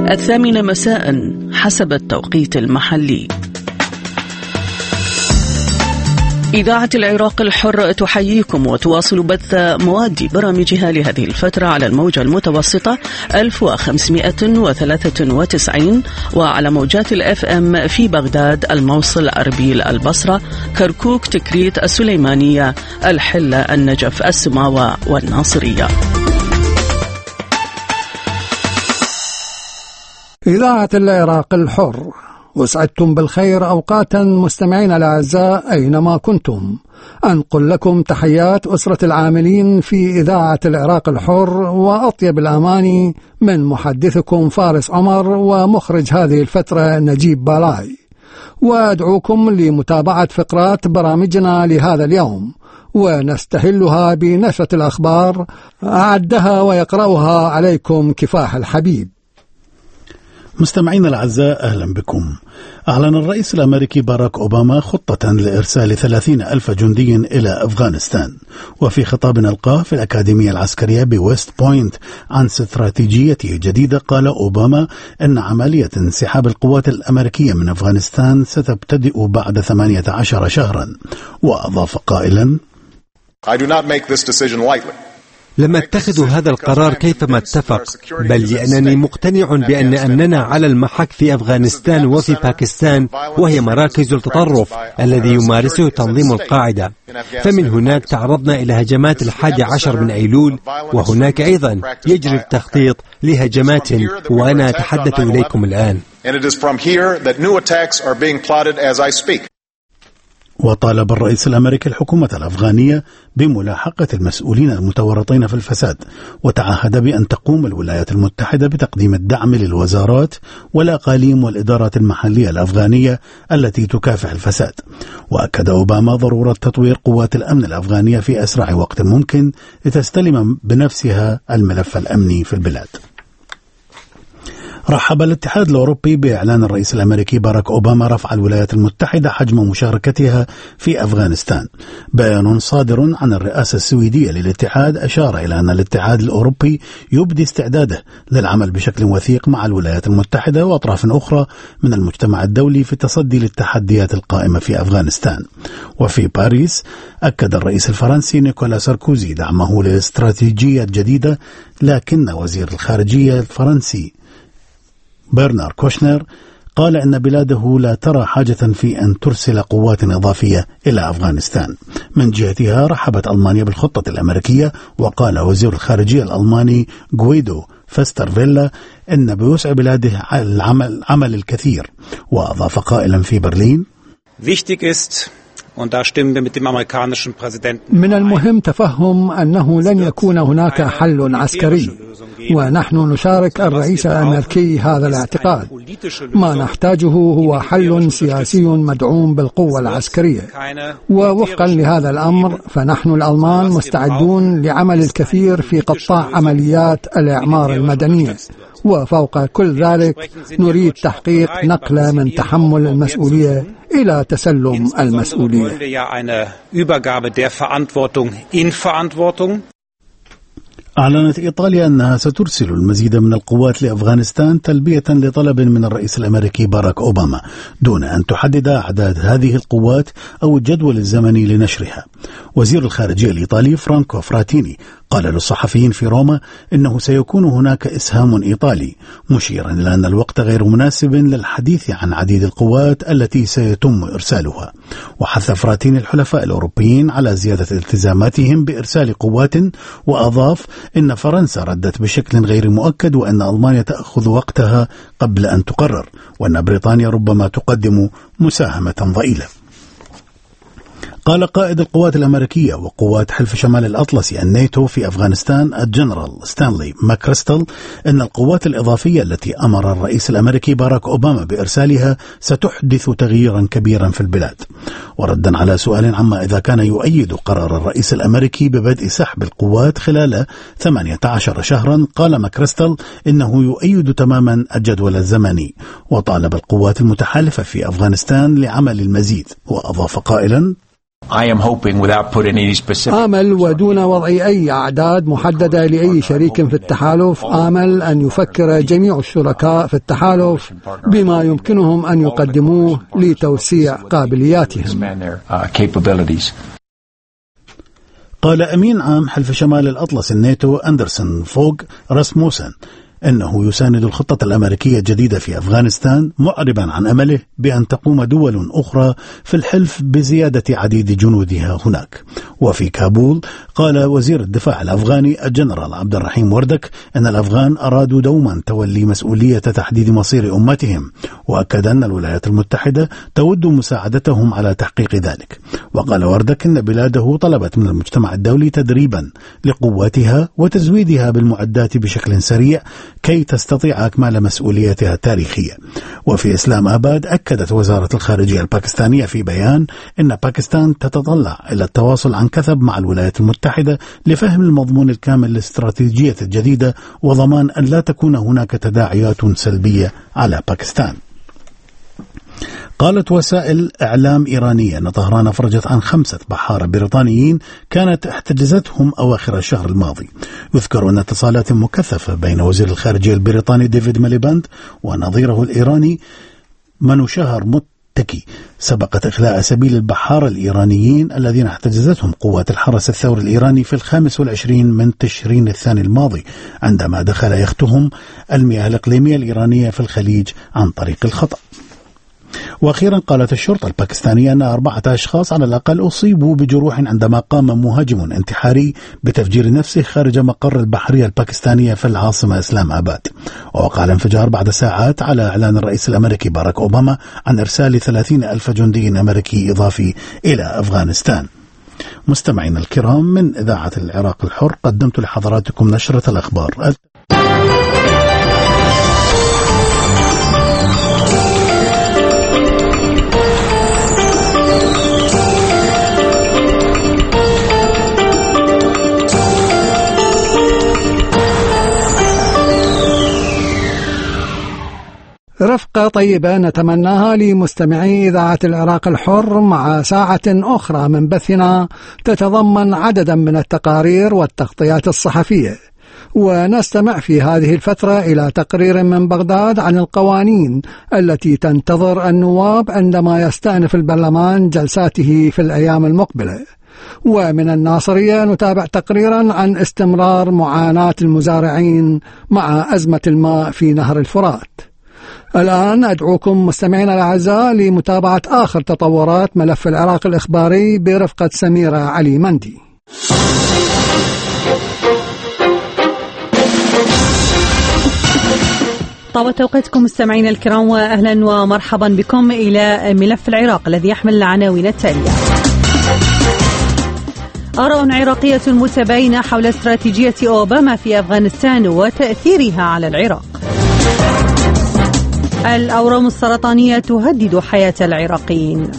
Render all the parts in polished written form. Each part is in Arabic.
8 مساء حسب التوقيت المحلي. إذاعة العراق الحر تحييكم وتواصل بث مواد برامجها لهذه الفترة على الموجة المتوسطة 1593 وعلى موجات الFM في بغداد، الموصل، أربيل، البصرة، كركوك، تكريت، السليمانية، الحلة، النجف، السماوة والناصرية. إذاعة العراق الحر، وسعدتم بالخير أوقاتا مستمعين الأعزاء أينما كنتم. أنقل لكم تحيات أسرة العاملين في إذاعة العراق الحر وأطيب الأماني من محدثكم فارس عمر ومخرج هذه الفترة نجيب بالاي، وأدعوكم لمتابعة فقرات برامجنا لهذا اليوم، ونستهلها بنشرة الأخبار أعدها ويقرأها عليكم كفاح الحبيب. مستمعينا الأعزاء، أهلا بكم. أعلن الرئيس الأمريكي باراك أوباما خطة لإرسال 30,000 جندي إلى أفغانستان. وفي خطاب ألقاه في الأكاديمية العسكرية بويست بوينت عن استراتيجيته الجديدة، قال أوباما أن عملية انسحاب القوات الأمريكية من أفغانستان ستبتدئ بعد 18 شهرا، وأضاف قائلا: I do not make this decision lightly. لم أتخذ هذا القرار كيفما اتفق، بل لأنني مقتنع أننا على المحك في أفغانستان وفي باكستان، وهي مراكز التطرف الذي يمارسه تنظيم القاعدة. فمن هناك تعرضنا إلى هجمات 11 من أيلول، وهناك أيضا يجري التخطيط لهجمات وأنا أتحدث إليكم الآن. وطالب الرئيس الأمريكي الحكومة الأفغانية بملاحقة المسؤولين المتورطين في الفساد، وتعهد بأن تقوم الولايات المتحدة بتقديم الدعم للوزارات والأقاليم والإدارات المحلية الأفغانية التي تكافح الفساد. وأكد أوباما ضرورة تطوير قوات الأمن الأفغانية في أسرع وقت ممكن لتستلم بنفسها الملف الأمني في البلاد. رحب الاتحاد الأوروبي بإعلان الرئيس الأمريكي باراك أوباما رفع الولايات المتحدة حجم مشاركتها في أفغانستان. بيان صادر عن الرئاسة السويدية للاتحاد أشار إلى أن الاتحاد الأوروبي يبدي استعداده للعمل بشكل وثيق مع الولايات المتحدة وأطراف أخرى من المجتمع الدولي في التصدي للتحديات القائمة في أفغانستان. وفي باريس أكد الرئيس الفرنسي نيكولا ساركوزي دعمه للاستراتيجية الجديدة، لكن وزير الخارجية الفرنسي برنار كوشنر قال أن بلاده لا ترى حاجة في أن ترسل قوات إضافية إلى أفغانستان. من جهتها رحبت ألمانيا بالخطة الأمريكية، وقال وزير الخارجية الألماني غويدو فاسترفيلا أن بوسع بلاده العمل الكثير. وأضاف قائلا في برلين: من المهم تفهم أنه لن يكون هناك حل عسكري، ونحن نشارك الرئيس الأمريكي هذا الاعتقاد. ما نحتاجه هو حل سياسي مدعوم بالقوة العسكرية، ووفقا لهذا الأمر فنحن الألمان مستعدون لعمل الكثير في قطاع عمليات الإعمار المدنية، وفوق كل ذلك نريد تحقيق نقلة من تحمل المسؤولية إلى تسلم المسؤولية. أعلنت إيطاليا أنها سترسل المزيد من القوات لأفغانستان تلبية لطلب من الرئيس الأمريكي باراك أوباما، دون أن تحدد أعداد هذه القوات أو الجدول الزمني لنشرها. وزير الخارجية الإيطالي فرانكو فراتيني قال للصحفيين في روما إنه سيكون هناك إسهام إيطالي، مشيرا إلى أن الوقت غير مناسب للحديث عن عديد القوات التي سيتم إرسالها. وحث فراتيني الحلفاء الأوروبيين على زيادة التزاماتهم بإرسال قوات، وأضاف إن فرنسا ردت بشكل غير مؤكد، وأن ألمانيا تأخذ وقتها قبل أن تقرر، وأن بريطانيا ربما تقدم مساهمة ضئيلة. قال قائد القوات الأمريكية وقوات حلف شمال الأطلسي الناتو في أفغانستان الجنرال ستانلي ماكريستل أن القوات الإضافية التي أمر الرئيس الأمريكي باراك أوباما بإرسالها ستحدث تغييرا كبيرا في البلاد. وردا على سؤال عما إذا كان يؤيد قرار الرئيس الأمريكي ببدء سحب القوات خلال 18 شهرا، قال ماكريستل إنه يؤيد تماما الجدول الزمني، وطالب القوات المتحالفة في أفغانستان لعمل المزيد. وأضاف قائلا: آمل ودون وضع أي أعداد محددة لأي شريك في التحالف، آمل أن يفكر جميع الشركاء في التحالف بما يمكنهم أن يقدموه لتوسيع قابلياتهم. قال أمين عام حلف شمال الأطلس الناتو أندرسون فوغ راسموسن إنه يساند الخطة الأمريكية الجديدة في أفغانستان، معربا عن أمله بأن تقوم دول أخرى في الحلف بزيادة عديد جنودها هناك. وفي كابول قال وزير الدفاع الأفغاني الجنرال عبد الرحيم وردك أن الأفغان أرادوا دوما تولي مسؤولية تحديد مصير أمتهم، وأكد أن الولايات المتحدة تود مساعدتهم على تحقيق ذلك. وقال وردك أن بلاده طلبت من المجتمع الدولي تدريبا لقواتها وتزويدها بالمعدات بشكل سريع كي تستطيع أكمال مسؤوليتها التاريخية. وفي إسلام آباد أكدت وزارة الخارجية الباكستانية في بيان أن باكستان تتطلع إلى التواصل عن كثب مع الولايات المتحدة لفهم المضمون الكامل للاستراتيجية الجديدة وضمان أن لا تكون هناك تداعيات سلبية على باكستان. قالت وسائل إعلام إيرانية أن طهران أفرجت عن 5 بحارة بريطانيين كانت احتجزتهم أواخر الشهر الماضي. يذكر أن اتصالات مكثفة بين وزير الخارجية البريطاني ديفيد ميليباند ونظيره الإيراني منوشهر متكي سبقت إخلاء سبيل البحارة الإيرانيين الذين احتجزتهم قوات الحرس الثوري الإيراني في 25 من تشرين الثاني الماضي، عندما دخل يختهم المياه الإقليمية الإيرانية في الخليج عن طريق الخطأ. وأخيرا قالت الشرطة الباكستانية أن 4 أشخاص على الأقل أصيبوا بجروح عندما قام مهاجم انتحاري بتفجير نفسه خارج مقر البحرية الباكستانية في العاصمة إسلام آباد. ووقع الانفجار بعد ساعات على إعلان الرئيس الأمريكي باراك أوباما عن إرسال 30,000 جندي أمريكي إضافي إلى أفغانستان. مستمعينا الكرام، من إذاعة العراق الحر قدمت لحضراتكم نشرة الأخبار. رفقة طيبة نتمناها لمستمعي إذاعة العراق الحر مع ساعة أخرى من بثنا تتضمن عددا من التقارير والتغطيات الصحفية. ونستمع في هذه الفترة إلى تقرير من بغداد عن القوانين التي تنتظر النواب عندما يستأنف البرلمان جلساته في الأيام المقبلة. ومن الناصرية نتابع تقريرا عن استمرار معاناة المزارعين مع أزمة الماء في نهر الفرات. الآن أدعوكم مستمعينا الأعزاء لمتابعة آخر تطورات ملف العراق الإخباري برفقة سميرة علي مندي. طابت أوقاتكم مستمعينا الكرام، وأهلا ومرحبا بكم إلى ملف العراق الذي يحمل العناوين التالية. آراء عراقية متباينة حول استراتيجية أوباما في أفغانستان وتأثيرها على العراق. الأورام السرطانية تهدد حياة العراقيين.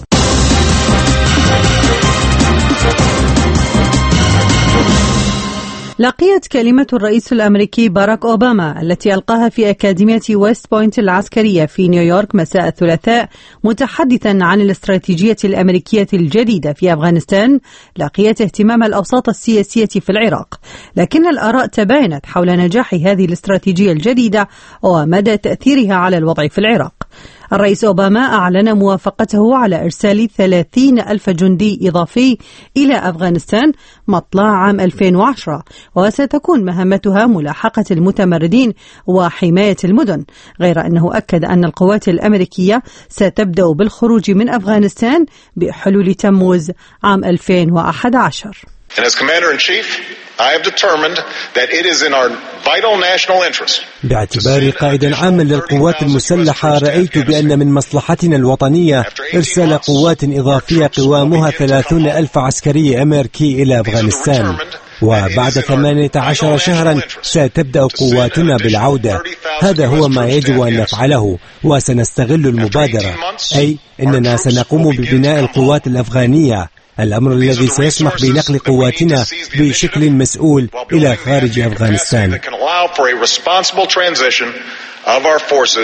لقيت كلمة الرئيس الأمريكي باراك أوباما التي ألقاها في أكاديمية ويست بوينت العسكرية في نيويورك مساء الثلاثاء متحدثا عن الاستراتيجية الأمريكية الجديدة في أفغانستان لقيت اهتمام الأوساط السياسية في العراق، لكن الآراء تباينت حول نجاح هذه الاستراتيجية الجديدة ومدى تأثيرها على الوضع في العراق. الرئيس أوباما أعلن موافقته على إرسال 30,000 جندي إضافي إلى أفغانستان مطلع عام 2010، وستكون مهمتها ملاحقة المتمردين وحماية المدن، غير أنه أكد أن القوات الأمريكية ستبدأ بالخروج من أفغانستان بحلول تموز عام 2011. And as Commander-in-Chief, I have determined that it is in our vital national interest. باعتباري قائدا عاما للقوات المسلحة، رأيت بأن من مصلحتنا الوطنية إرسال قوات إضافية قوامها 30,000 عسكري أمريكي إلى أفغانستان، وبعد 18 شهرا ستبدأ قواتنا بالعودة. هذا هو ما يجب أن نفعله، وسنستغل المبادرة، أي أننا سنقوم ببناء القوات الأفغانية، الأمر الذي سيسمح بنقل قواتنا بشكل مسؤول إلى خارج أفغانستان.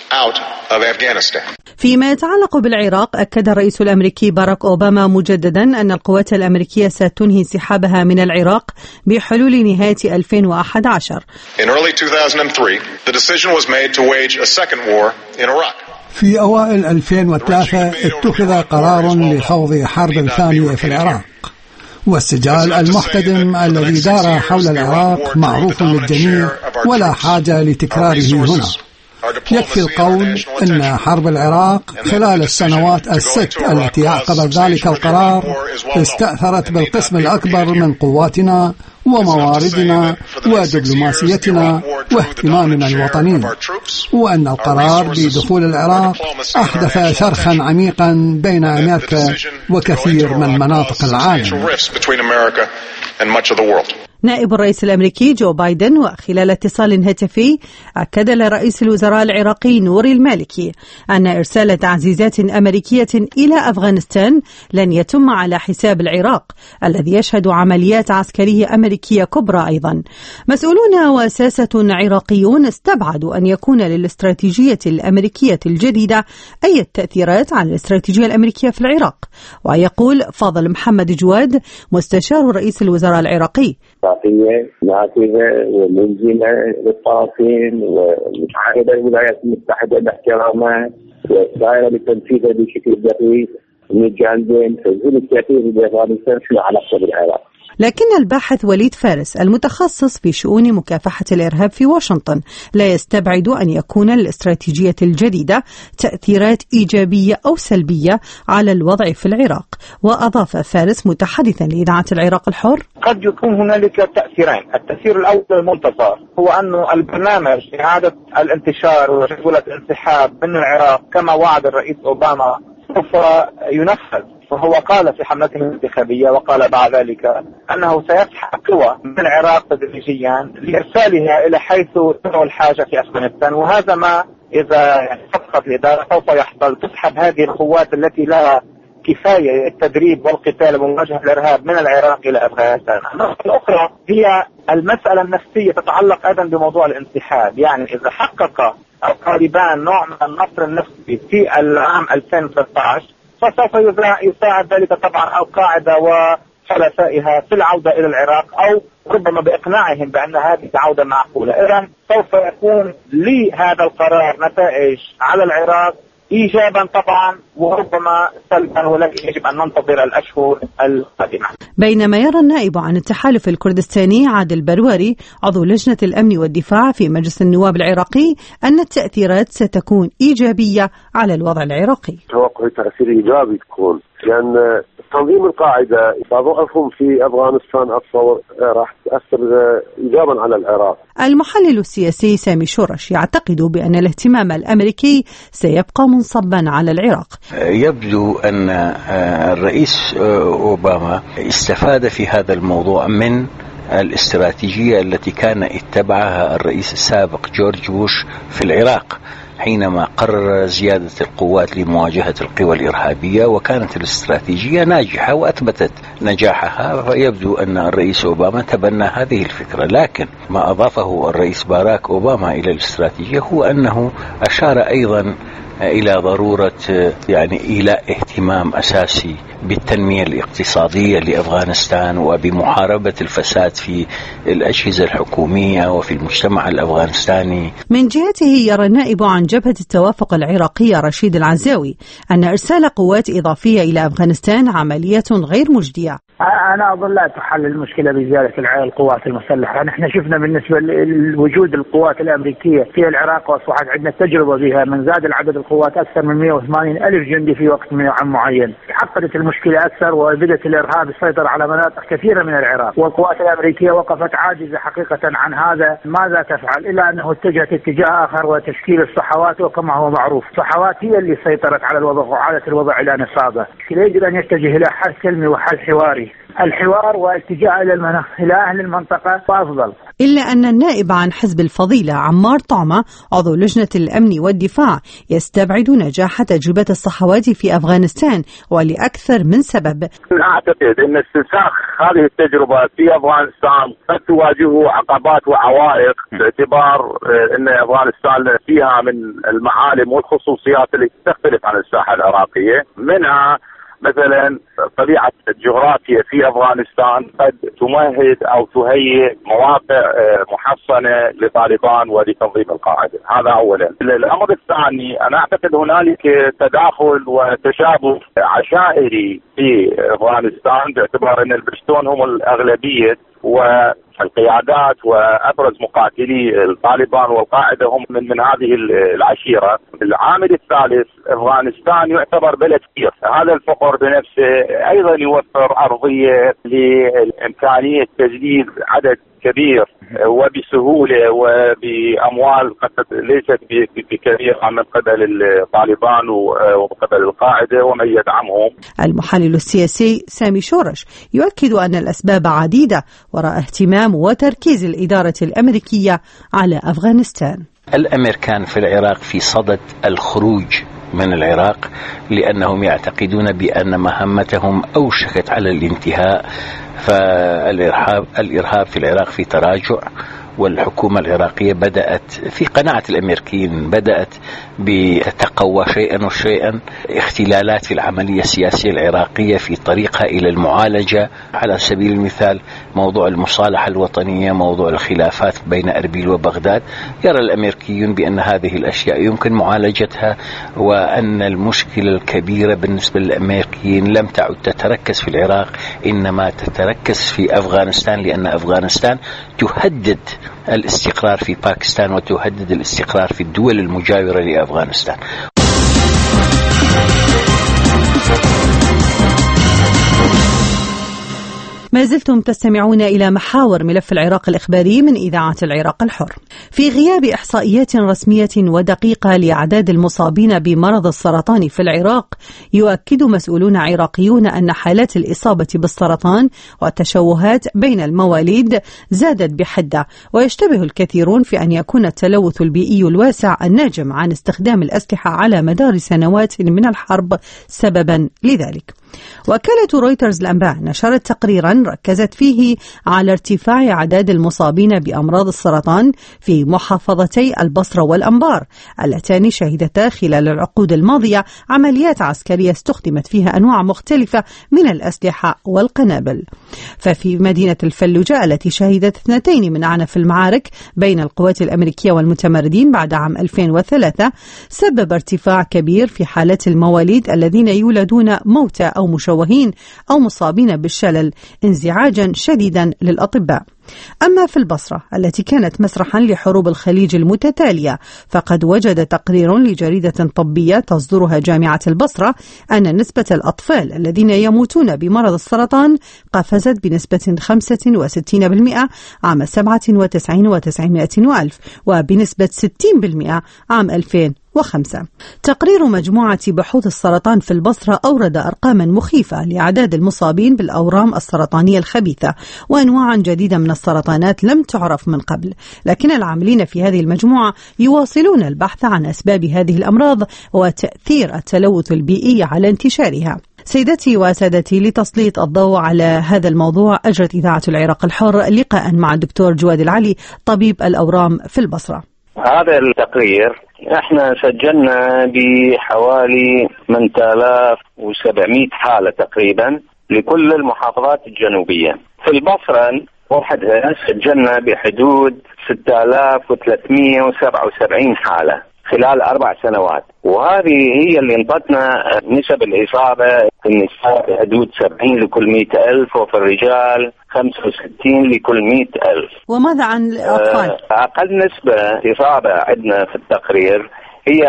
out of Afghanistan. فيما يتعلق بالعراق، أكد الرئيس الأمريكي باراك أوباما مجددا أن القوات الأمريكية ستنهي انسحابها من العراق بحلول نهاية 2011. In early 2003, the decision was made to wage a second war in Iraq. في أوائل 2003 اتخذ قرار لخوض حرب ثانية في العراق، والسجال المحتدم الذي دار حول العراق معروف للجميع ولا حاجة لتكراره هنا. يكفي القول أن حرب العراق خلال السنوات الست التي عقبت ذلك القرار استأثرت بالقسم الأكبر من قواتنا ومواردنا ودبلوماسيتنا واهتمامنا الوطني، وأن القرار بدخول العراق أحدث شرخا عميقا بين أمريكا وكثير من مناطق العالم. نائب الرئيس الأمريكي جو بايدن وخلال اتصال هاتفي أكد لرئيس الوزراء العراقي نوري المالكي أن إرسال تعزيزات أمريكية إلى أفغانستان لن يتم على حساب العراق الذي يشهد عمليات عسكرية أمريكية كبرى. أيضا مسؤولون وساسة عراقيون استبعدوا أن يكون للاستراتيجية الأمريكية الجديدة أي تأثيرات على الاستراتيجية الأمريكية في العراق. ويقول فاضل محمد جواد مستشار رئيس الوزراء العراقي: نافذة وملزمة للطرفين ومتعهدة الولايات المتحدة باحترامها وسائرة لتنفيذها بشكل دقيق من الجانبين، فيكون التأثير بأفغانستان في علاقة بالعراق. لكن الباحث وليد فارس المتخصص في شؤون مكافحة الإرهاب في واشنطن لا يستبعد أن يكون للاستراتيجية الجديدة تأثيرات إيجابية أو سلبية على الوضع في العراق. وأضاف فارس متحدثا لإذاعة العراق الحر: قد يكون هنالك تأثيرين. التأثير الأول المنتظر هو أن البرنامج إعادة الانتشار وجولة الانسحاب من العراق كما وعد الرئيس أوباما سوف ينفذ. فهو قال في حملته الانتخابية وقال بعد ذلك أنه سيسحب قوى من العراق تدريجيا لإرسالها إلى حيث تدعو الحاجة في أفغانستان، وهذا ما إذا صدقت الإدارة سوف يحصل. تسحب هذه القوات التي لها كفاية التدريب والقتال ومواجهة الإرهاب من العراق إلى أفغانستان. النقطة الأخرى هي المسألة النفسية تتعلق أيضا بموضوع الانسحاب. يعني إذا حقق الطالبان نوع من النصر النفسي في العام 2013 فسوف يساعد ذلك طبعا القاعدة وحلفائها في العودة إلى العراق، أو ربما بإقناعهم بأن هذه عودة معقولة. إذن سوف يكون لهذا القرار نتائج على العراق إيجابا طبعا وربما سلبا، ولكن يجب أن ننتظر الأشهر القادمة. بينما يرى النائب عن التحالف الكردستاني عادل برواري عضو لجنة الأمن والدفاع في مجلس النواب العراقي أن التأثيرات ستكون إيجابية على الوضع العراقي. توقع تأثير إيجابي تكون، لأن تنظيم القاعدة وضعهم في أفغانستان أتصور راح تأثر إيجابا على العراق. المحلل السياسي سامي شورش يعتقد بأن الاهتمام الأمريكي سيبقى منصبا على العراق. يبدو أن الرئيس أوباما استفاد في هذا الموضوع من الاستراتيجية التي كان اتبعها الرئيس السابق جورج بوش في العراق حينما قرر زيادة القوات لمواجهة القوى الإرهابية، وكانت الاستراتيجية ناجحة وأثبتت نجاحها. فيبدو أن الرئيس أوباما تبنى هذه الفكرة، لكن ما أضافه الرئيس باراك أوباما إلى الاستراتيجية هو أنه أشار أيضا إلى ضرورة إيلاء اهتمام أساسي بالتنمية الاقتصادية لأفغانستان وبمحاربة الفساد في الأجهزة الحكومية وفي المجتمع الأفغانستاني. من جهته يرى النائب عن جبهة التوافق العراقية رشيد العزاوي أن إرسال قوات إضافية إلى أفغانستان عملية غير مجدية. أنا أظن لا تحل المشكلة بزيادة القوات المسلحة. نحن شفنا بالنسبة لوجود القوات الأمريكية في العراق وأصبحت عندنا تجربة بها، من زاد العدد القوات أكثر من 180 ألف جندي في وقت معين. حققت المشكلة أكثر وبدأت الإرهاب يسيطر على مناطق كثيرة من العراق، والقوات الأمريكية وقفت عاجزة حقيقة عن هذا. ماذا تفعل إلا أنه اتجهت اتجاه آخر وتشكيل الصحوات، وكما هو معروف الصحوات هي اللي سيطرت على الوضع وعادت الوضع إلى نصابه. يجب أن يتجه إلى حل سلمي وحل حواري. الحوار والاتجاه إلى أهل المنطقة أفضل. إلا أن النائب عن حزب الفضيلة عمار طعمة عضو لجنة الأمن والدفاع يستبعد نجاح تجربة الصحوات في أفغانستان ولأكثر من سبب. أعتقد أن استنساخ هذه التجربة في أفغانستان قد تواجهه عقبات وعوائق باعتبار أن أفغانستان فيها من المعالم والخصوصيات التي تختلف عن الساحة العراقية، منها مثلا طبيعة الجغرافيا في أفغانستان قد تمهد أو تهيئ مواقع محصنة لطالبان ولتنظيم القاعدة. هذا أولا. الأمر الثاني، أنا أعتقد هنالك تداخل وتشابه عشائري في أفغانستان باعتبار أن البشتون هم الأغلبية والقيادات وأبرز مقاتلي الطالبان والقاعدة هم من هذه العشيرة. العامل الثالث، أفغانستان يعتبر بلد كبير، هذا الفقر بنفسه أيضا يوفر أرضية لإمكانية تجديد عدد كبير وبسهولة وبأموال قد ليست بكبيرة من قبل الطالبان ومن قبل القاعدة ومن يدعمهم. المحلل السياسي سامي شورش يؤكد أن الأسباب عديدة وراء اهتمام وتركيز الإدارة الأمريكية على أفغانستان. الأمريكان في العراق في صدد الخروج من العراق لأنهم يعتقدون بأن مهمتهم أوشكت على الانتهاء، فالإرهاب في العراق في تراجع، والحكومة العراقية بدأت في قناعة الأمريكيين بدأت بتتقوى شيئا وشيئا. اختلالات في العملية السياسية العراقية في طريقها إلى المعالجة، على سبيل المثال موضوع المصالحة الوطنية، موضوع الخلافات بين أربيل وبغداد، يرى الأمريكيون بأن هذه الأشياء يمكن معالجتها، وأن المشكلة الكبيرة بالنسبة للأمريكيين لم تعد تتركز في العراق إنما تتركز في أفغانستان، لأن أفغانستان تهدد الاستقرار في باكستان وتهدد الاستقرار في الدول المجاورة لأفغانستان. ما زلتم تستمعون إلى محاور ملف العراق الإخباري من إذاعة العراق الحر. في غياب إحصائيات رسمية ودقيقة لأعداد المصابين بمرض السرطان في العراق، يؤكد مسؤولون عراقيون أن حالات الإصابة بالسرطان والتشوهات بين المواليد زادت بحدة، ويشتبه الكثيرون في أن يكون التلوث البيئي الواسع الناجم عن استخدام الأسلحة على مدار سنوات من الحرب سببا لذلك. وكالة رويترز الأنباء نشرت تقريرا ركزت فيه على ارتفاع أعداد المصابين بأمراض السرطان في محافظتي البصرة والأنبار، اللتان شهدتا خلال العقود الماضية عمليات عسكرية استخدمت فيها أنواع مختلفة من الأسلحة والقنابل. ففي مدينة الفلوجة التي شهدت 2 من أعنف المعارك بين القوات الأمريكية والمتمردين بعد عام 2003، سبب ارتفاع كبير في حالات المواليد الذين يولدون موتى أو مشوهين أو مصابين بالشلل انزعاجا شديدا للأطباء. أما في البصرة التي كانت مسرحا لحروب الخليج المتتالية، فقد وجد تقرير لجريدة طبية تصدرها جامعة البصرة أن نسبة الأطفال الذين يموتون بمرض السرطان قفزت بنسبة 65% عام 97 و900 ألف، وبنسبة 60% عام 2005. تقرير مجموعة بحوث السرطان في البصرة أورد أرقاما مخيفة لأعداد المصابين بالأورام السرطانية الخبيثة وأنواع جديدة من السرطانات لم تعرف من قبل، لكن العاملين في هذه المجموعة يواصلون البحث عن أسباب هذه الأمراض وتأثير التلوث البيئي على انتشارها. سيدتي وسادتي، لتسليط الضوء على هذا الموضوع أجرت إذاعة العراق الحر لقاء مع الدكتور جواد العلي طبيب الأورام في البصرة. هذا التقرير احنا سجلنا بحوالي 8700 حالة تقريبا لكل المحافظات الجنوبية. في البصرة وحدها سجلنا بحدود 6377 حالة خلال 4 سنوات، وهذه هي اللي انطتنا نسب الإصابة في النساء بحدود 70 لكل 100,000، وفي الرجال 65 لكل 100,000. وماذا عن الأطفال؟ أقل نسبة إصابة عندنا في التقرير هي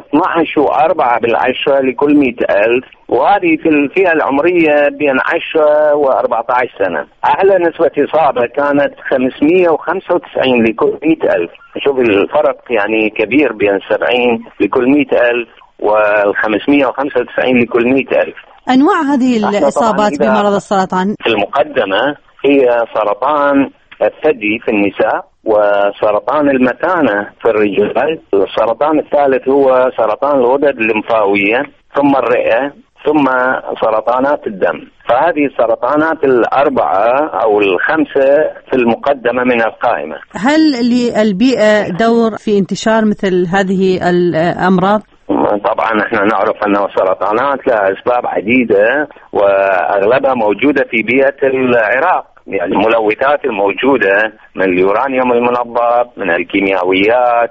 12.4 لكل 100,000، وهذه في الفئة العمرية بين 10 و14 سنة. أعلى نسبة إصابة كانت 595 لكل 100,000. شوف الفرق يعني كبير بين 70 لكل 100,000 وال595 لكل 100,000. أنواع هذه الإصابات بمرض السرطان في المقدمة هي سرطان الثدي في النساء، وسرطان المثانة في الرجال. السرطان الثالث هو سرطان الغدد الليمفاوية، ثم الرئة، ثم سرطانات الدم. فهذه السرطانات الأربعة أو الخمسة في المقدمة من القائمة. هل للبيئة دور في انتشار مثل هذه الأمراض؟ طبعا احنا نعرف أن السرطانات لها أسباب عديدة، وأغلبها موجودة في بيئة العراق. يعني الملوثات الموجودة من اليورانيوم المنظف، من الكيميائيات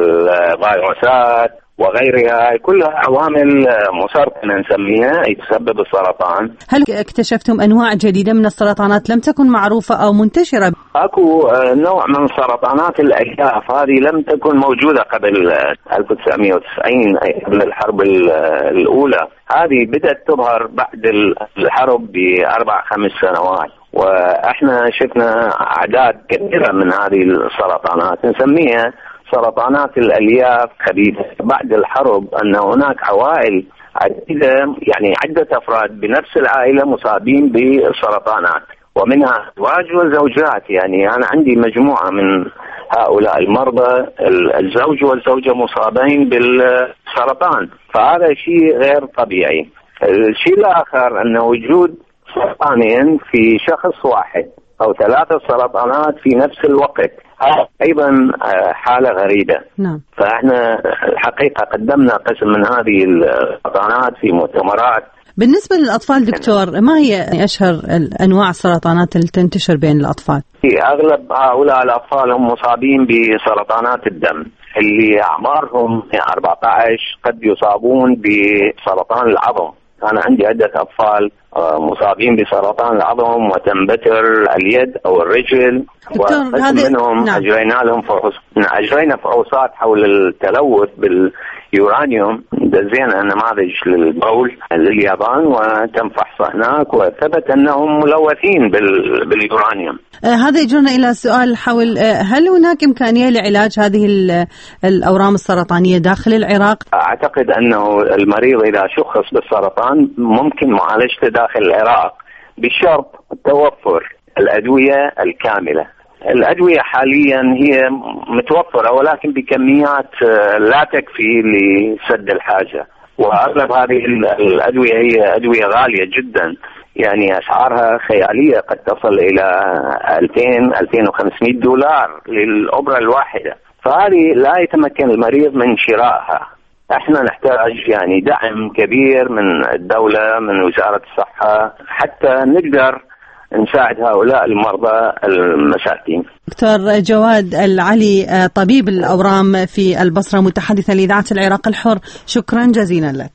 والفيروسات وغيرها، كلها عوامل مسرطنة نسميها تسبب السرطان. هل اكتشفتم أنواع جديدة من السرطانات لم تكن معروفة أو منتشرة؟ أكو نوع من سرطانات الألياف، هذه لم تكن موجودة قبل 1990 قبل الحرب الأولى. هذه بدأت تظهر بعد الحرب ب4-5 سنوات، وإحنا شفنا أعداد كثيرة من هذه السرطانات نسميها سرطانات الألياف خبيثة. بعد الحرب أن هناك عوائل عديدة، يعني عدة أفراد بنفس العائلة مصابين بالسرطانات، ومنها أزواج وزوجات. يعني أنا عندي مجموعة من هؤلاء المرضى، الزوج والزوجة مصابين بالسرطان، فهذا شيء غير طبيعي. الشيء الآخر أن وجود سرطانين في شخص واحد أو 3 سرطانات في نفس الوقت، هذا أيضا حالة غريبة. نعم. فإحنا الحقيقة قدمنا قسم من هذه السرطانات في مؤتمرات. بالنسبة للأطفال دكتور، ما هي أشهر أنواع السرطانات اللي تنتشر بين الأطفال؟ أغلب هؤلاء الأطفال هم مصابين بسرطانات الدم، اللي أعمارهم 14 قد يصابون بسرطان العظم. أنا عندي عدة أطفال مصابين بسرطان العظم وتنبتر اليد أو الرجل، ومنهم نعم. أجرينا فحوصات حول التلوث باليورانيوم. دزينا نماذج للبول لليابان وتم فحصه هناك وثبت أنهم ملوثين باليورانيوم. هذا يجرنا إلى سؤال حول هل هناك إمكانية لعلاج هذه الأورام السرطانية داخل العراق؟ أعتقد أنه المريض إذا شخص بالسرطان ممكن معالجته داخل العراق بشرط توفر الأدوية الكاملة. الأدوية حاليا هي متوفرة ولكن بكميات لا تكفي لسد الحاجة، وأغلب هذه الأدوية هي أدوية غالية جدا، يعني أسعارها خيالية، قد تصل إلى 2000-2500 دولار للأبرة الواحدة، فهذه لا يتمكن المريض من شرائها. احنا نحتاج يعني دعم كبير من الدولة، من وزارة الصحة، حتى نقدر نساعد هؤلاء المرضى المساكين. دكتور جواد العلي، طبيب الأورام في البصرة، متحدثا لإذاعة العراق الحر، شكرا جزيلا لك.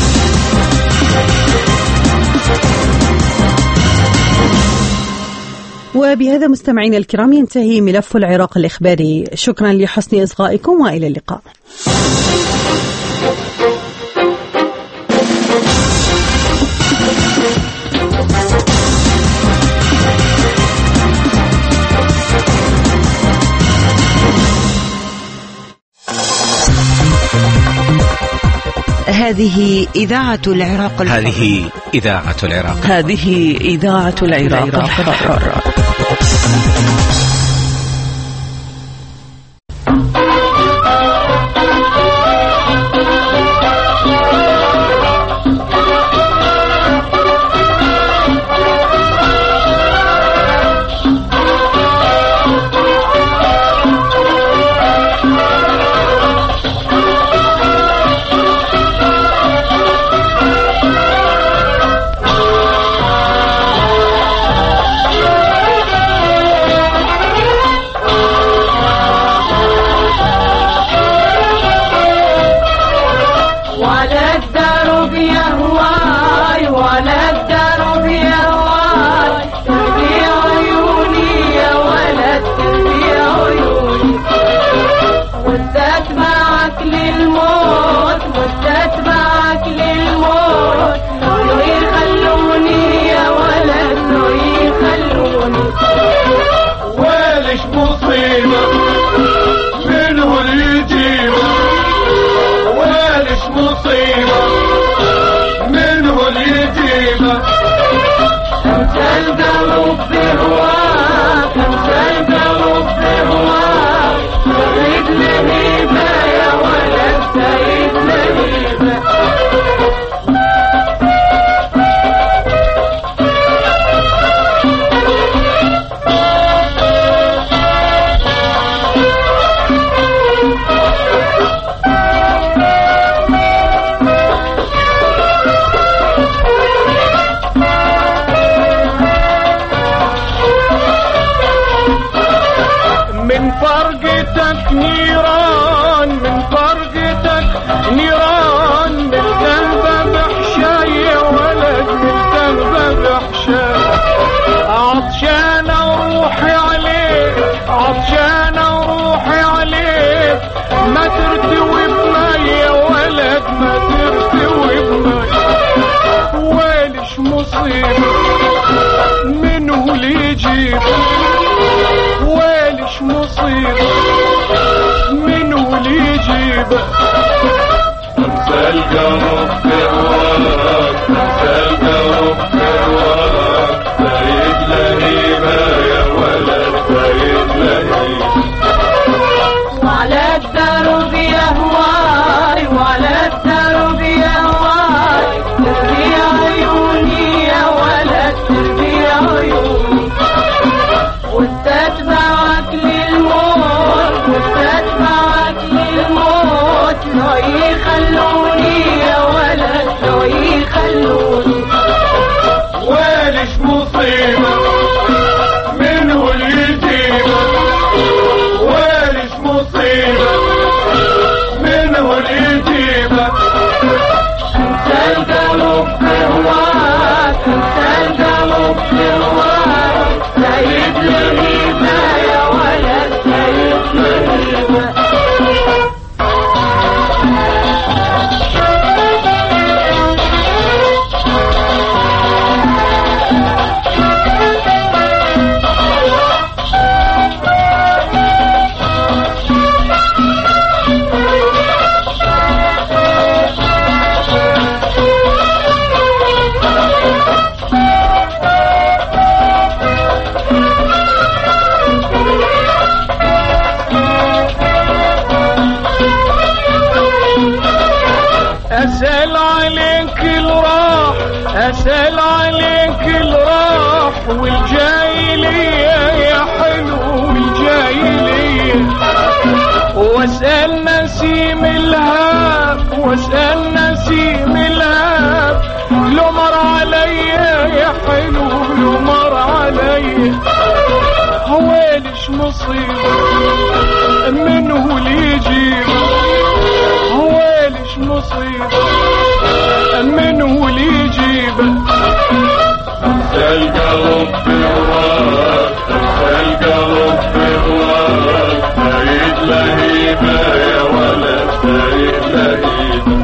وبهذا مستمعينا الكرام ينتهي ملف العراق الإخباري. شكرا لحسن إصغائكم وإلى اللقاء. هذه إذاعة العراق الحر. هذه إذاعة العراق. هذه إذاعة العراق الحر. فرقتك نيران من فرقتك نيران متنبه بحشاي يا ولد متنبه بحشاي عطشان وروحي عليك عطشان وروحي عليك ما ترتوي بمي يا ولد ما ترتوي بمي ويلش مصيبة منه اللي يجيب ويلش مصيبة منه اللي يجيب انسى القلب بهواك انسى القلب بهواك سيد لهيبة يا ولد سيد لهيبة وعلى الدرب يهواي وعلى الدرب يهواي تربي عيوني يا ولد تربي عيوني وتتبعك للموت وتتبعك للموت لو يخلوني يا ولد لو يخلوني ويلش مصيبة منه اللي يجيبه ويلش مصيبة منه اللي يجيبه انسى القلب بهواك انسى القلب بهواك سيد لهيبة يا ولد سيد لهيبة أسأل عليك الراح أسأل عليك الراح والجايلية يا حلو والجايلية واسأل نسيم الهاب واسأل نسيم الهاب لو مر عليا يا حلو لو مر عليا ويلش مصيبة منه اللي يجيبه ويلش مصيبة منه اللي يجيبه انسى القلب بهواك انسى القلب بهواك سيد لهيبة يا ولد سيد لهيبة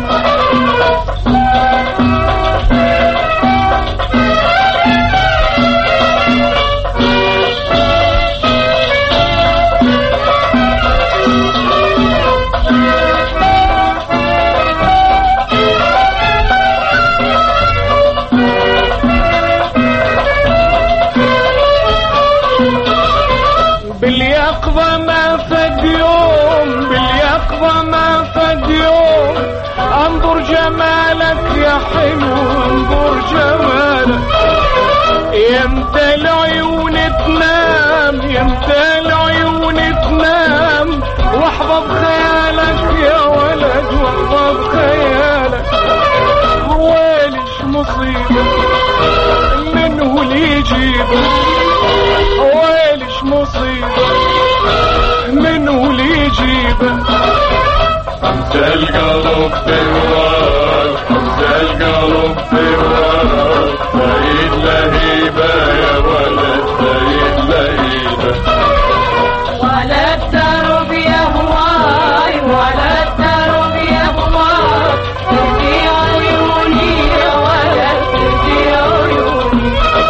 باليقظة ما فد يوم باليقظة ما فد يوم انظر جمالك يا حلو انظر جمالك يمتى العيون تنام يمتى العيون تنام واحفظ خيالك يا ولد واحفظ خيالك ويلش مصيبة منه اللي يجيبه ويلش مصيبة منه اللي يجيبه انسى القلب بهواك انسى القلب بهواك سيد لهيبة يا ولد سيد لهيبة وعلى الدرب يهواي وعلى الدرب يهواي تربي عيوني يا ولد تربي عيوني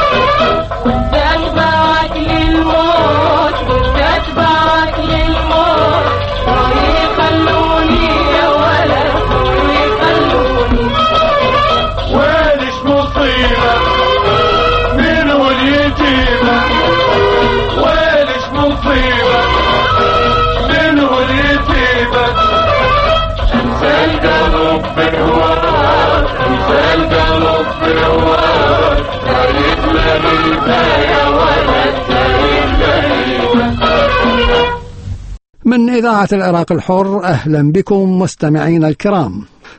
وتتبعك للموت وتتبعك للموت ويخلوني يا ولد ويخلوني ويلش مصيبة منه اليتيمة ويلش مصيبة منه اليتيمة انسى القلب بهواك انسى القلب بهواك سيد لهيبة يا ولد سيد لهيبة. من إذاعة العراق الحر أهلا بكم مستمعين الكرام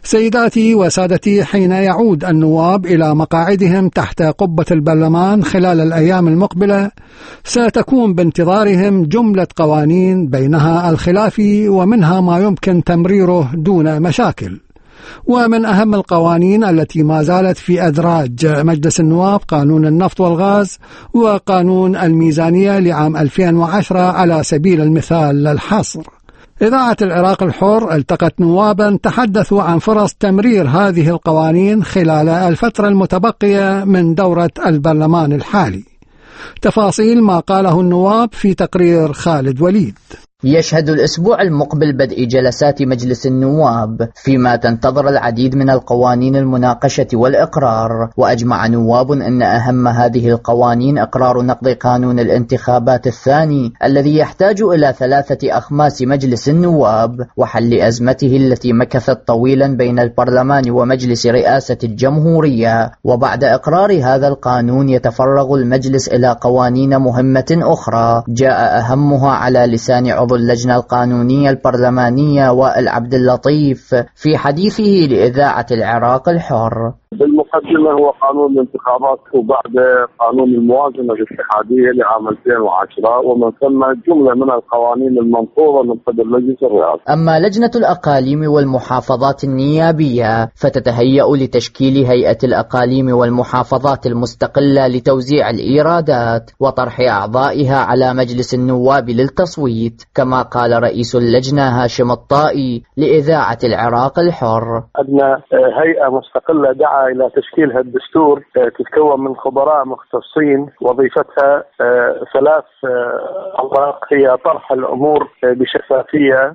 سيداتي وسادتي، حين يعود النواب إلى مقاعدهم تحت قبة البرلمان خلال الأيام المقبلة، ستكون بانتظارهم جملة قوانين بينها الخلاف ومنها ما يمكن تمريره دون مشاكل. ومن أهم القوانين التي ما زالت في أدراج مجلس النواب قانون النفط والغاز وقانون الميزانية لعام 2010 على سبيل المثال الحصر. إذاعة العراق الحر التقت نوابا تحدثوا عن فرص تمرير هذه القوانين خلال الفترة المتبقية من دورة البرلمان الحالي. تفاصيل ما قاله النواب في تقرير خالد وليد. يشهد الأسبوع المقبل بدء جلسات مجلس النواب، فيما تنتظر العديد من القوانين المناقشة والإقرار. وأجمع نواب أن أهم هذه القوانين إقرار نقض قانون الانتخابات الثاني الذي يحتاج إلى 3 أخماس مجلس النواب، وحل أزمته التي مكثت طويلا بين البرلمان ومجلس رئاسة الجمهورية. وبعد إقرار هذا القانون يتفرغ المجلس إلى قوانين مهمة أخرى، جاء أهمها على لسان عضو اللجنة القانونية البرلمانية وائل عبد اللطيف في حديثه لإذاعة العراق الحر. بالمقدمة هو قانون الانتخابات وبعد قانون الموازنة الاتحادية لعام 2010 ومن ثم جملة من القوانين المنصوبة من قبل مجلس الرئاسة. أما لجنة الأقاليم والمحافظات النيابية فتتهيأ لتشكيل هيئة الأقاليم والمحافظات المستقلة لتوزيع الإيرادات وطرح أعضائها على مجلس النواب للتصويت، كما قال رئيس اللجنة هاشم الطائي لإذاعة العراق الحر. أن هيئة مستقلة دعا إلى تشكيلها الدستور تتكون من خبراء مختصين، وظيفتها 3 أوراق هي طرح الأمور بشفافية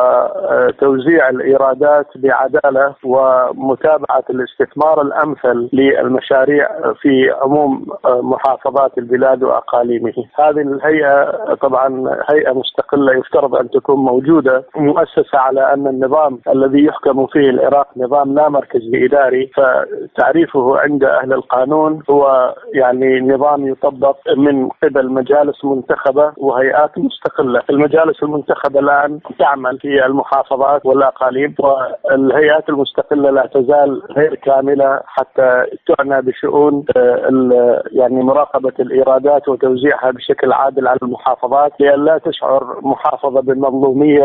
وتوزيع الإيرادات بعدالة ومتابعة الاستثمار الأمثل للمشاريع في عموم محافظات البلاد وأقاليمه. هذه الهيئة طبعا هيئة مستقلة يفترض أن تكون موجودة مؤسسة على أن النظام الذي يحكم فيه العراق نظام لا مركزي إداري، فتعريفه عند أهل القانون هو يعني نظام يطبق من قبل مجالس منتخبة وهيئات مستقلة. المجالس المنتخبة الآن تعمل في المحافظات والأقاليم، والهيئات المستقلة لا تزال غير كاملة حتى تعنى بشؤون يعني مراقبة الإيرادات وتوزيعها بشكل عادل على المحافظات، لئلا تشعر محافظة بالمظلومية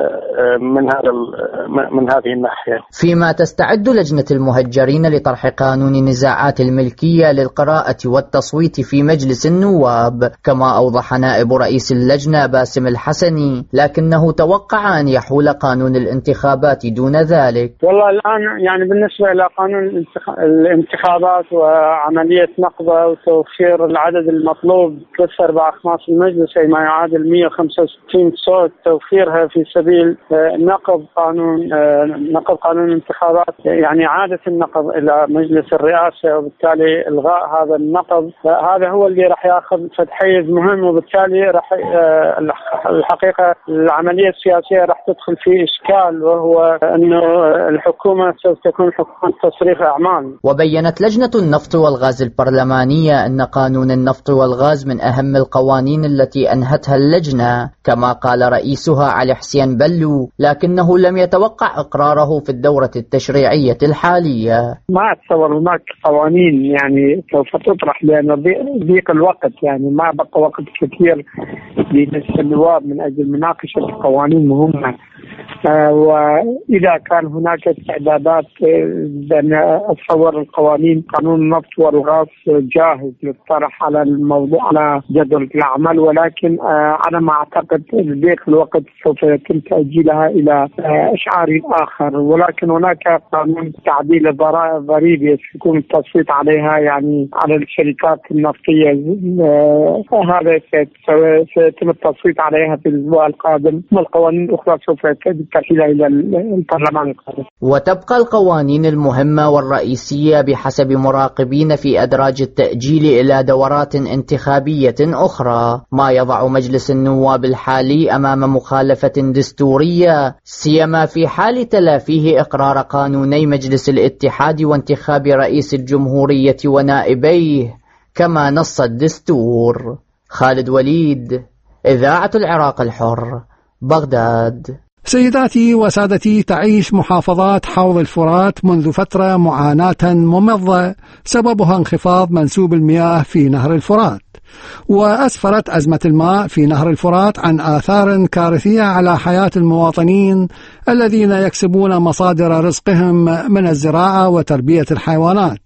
من هذه الناحية. فيما تستعد لجنة المهجرين لطرح قانون نزاعات الملكية للقراءة والتصويت في مجلس النواب، كما أوضح نائب رئيس اللجنة باسم الحسني، لكنه توقع أن يحول قانون الانتخابات دون ذلك. والله الآن يعني بالنسبة إلى قانون الانتخابات وعملية نقضه وتوفير العدد المطلوب 3/4 أخماس المجلس أي ما يعادل 165 صوت، توفيرها في سبيل نقض قانون الانتخابات، يعني إعادة النقض إلى مجلس الرئاسة وبالتالي إلغاء هذا النقض، هذا هو اللي راح يأخذ حيز مهم، وبالتالي راح الحقيقة العملية السياسية راح تدخل في إشكال، وهو أنه الحكومة سوف تكون حكومة تصريف أعمال. وبيّنت لجنة النفط والغاز البرلمانية أن قانون النفط والغاز من أهم القوانين التي أنهتها اللجنة، كما قال رئيسها علي حسين بلو، لكنه لم يتوقع إقراره في الدورة التشريعية الحالية. ما أتصور هناك قوانين يعني سوف تطرح لأن ضيق الوقت، يعني ما بقى وقت كثير لمجلس النواب من أجل مناقشة قوانين مهمة، وإذا كان هناك استعدادات بأن أتصور القوانين قانون النفط والغاز جاهز للطرح على الموضوع على جدول الأعمال، ولكن على ما أعتقد ضيق الوقت سوف يتم تأجيلها إلى إشعار آخر. ولكن هناك قانون تعديل الضرائب يكون التصويت عليها يعني على الشركات النفطية، هذا سيتم التصويت عليها في الأسبوع القادم، والقوانين الأخرى سوف يتم ترحيلها إلى البرلمان القادم. وتبقى القوانين المهمة والرئيسية بحسب مراقبين في أدراج التأجيل إلى دورات انتخابية أخرى، ما يضع مجلس النواب الحالي أمام مخالفة دستورية، سيما في حال تلافيه إقرار قانوني مجلس الاتحاد وانتخاب رئيس الجمهورية ونائبيه كما نص الدستور. خالد وليد، إذاعة العراق الحر، بغداد. سيداتي وسادتي، تعيش محافظات حوض الفرات منذ فترة معاناة ممضة سببها انخفاض منسوب المياه في نهر الفرات، وأسفرت أزمة الماء في نهر الفرات عن آثار كارثية على حياة المواطنين الذين يكسبون مصادر رزقهم من الزراعة وتربية الحيوانات.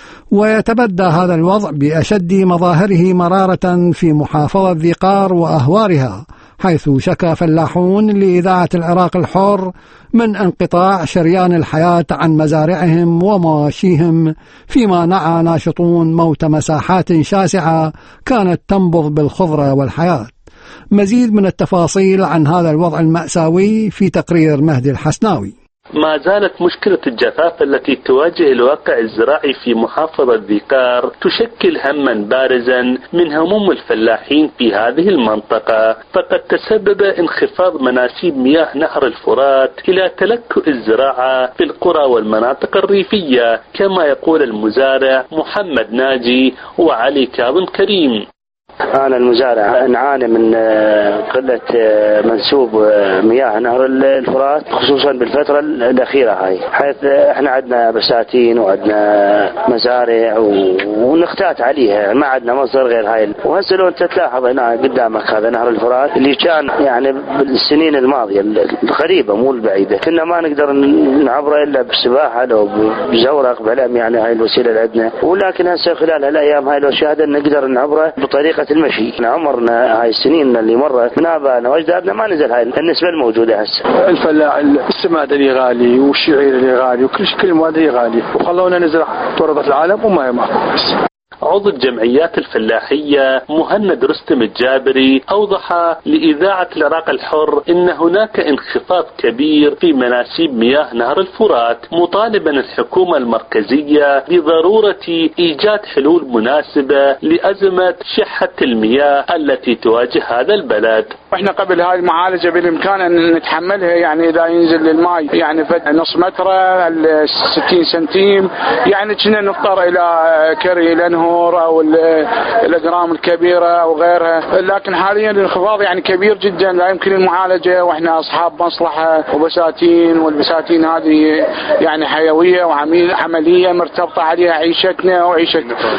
ويتبدى هذا الوضع بأشد مظاهره مرارة في محافظة ذي قار وأهوارها، حيث شكى فلاحون لإذاعة العراق الحر من انقطاع شريان الحياة عن مزارعهم ومواشيهم، فيما نعى ناشطون موت مساحات شاسعة كانت تنبض بالخضرة والحياة. مزيد من التفاصيل عن هذا الوضع المأساوي في تقرير مهدي الحسناوي. ما زالت مشكلة الجفاف التي تواجه الواقع الزراعي في محافظة ذي قار تشكل هما بارزا من هموم الفلاحين في هذه المنطقة، فقد تسبب انخفاض مناسيب مياه نهر الفرات إلى تلكؤ الزراعة في القرى والمناطق الريفية، كما يقول المزارع محمد ناجي وعلي كاظم كريم. أنا المزارع نعاني من قلة منسوب مياه نهر الفرات، خصوصا بالفترة الأخيرة هاي، حيث احنا عندنا بساتين وعندنا مزارع ونختات عليها، ما عندنا مصدر غير هاي. وهسه لو انت تلاحظ هنا قدامك هذا نهر الفرات اللي كان يعني بالسنين الماضية القريبة مو البعيدة كنا ما نقدر نعبره إلا بالسباحة لو بزورق بعلم، يعني هاي الوسيلة اللي عندنا. ولكن هسه خلال هالأيام هاي لو شاهدنا نقدر نعبره بطريقة المشي. عمرنا هاي السنين اللي مرت من آبائنا واجدادنا ما نزل هاي النسبة الموجودة هسه. الفلاح السماد اللي غالي والشعير اللي غالي وكل المواد اللي غالي، وخلونا نزرع تورطة العالم وما يماكو. عضو الجمعيات الفلاحية مهند رستم الجابري أوضح لإذاعة العراق الحر إن هناك انخفاض كبير في مناسيب مياه نهر الفرات، مطالبا الحكومة المركزية بضرورة إيجاد حلول مناسبة لأزمة شحة المياه التي تواجه هذا البلد. احنا قبل هاي المعالجة بالإمكان أن نتحملها، يعني إذا ينزل الماء يعني نص متر 60 سنتيم، يعني كنا نضطر إلى كري لأنه أو الأجرام الكبيرة أو غيرها. لكن حاليا الانخفاض يعني كبير جدا، لا يمكن المعالجة، وإحنا أصحاب مصلحة وبساتين، والبساتين هذه يعني حيوية وعملية مرتبطة عليها عيشتنا وعيشة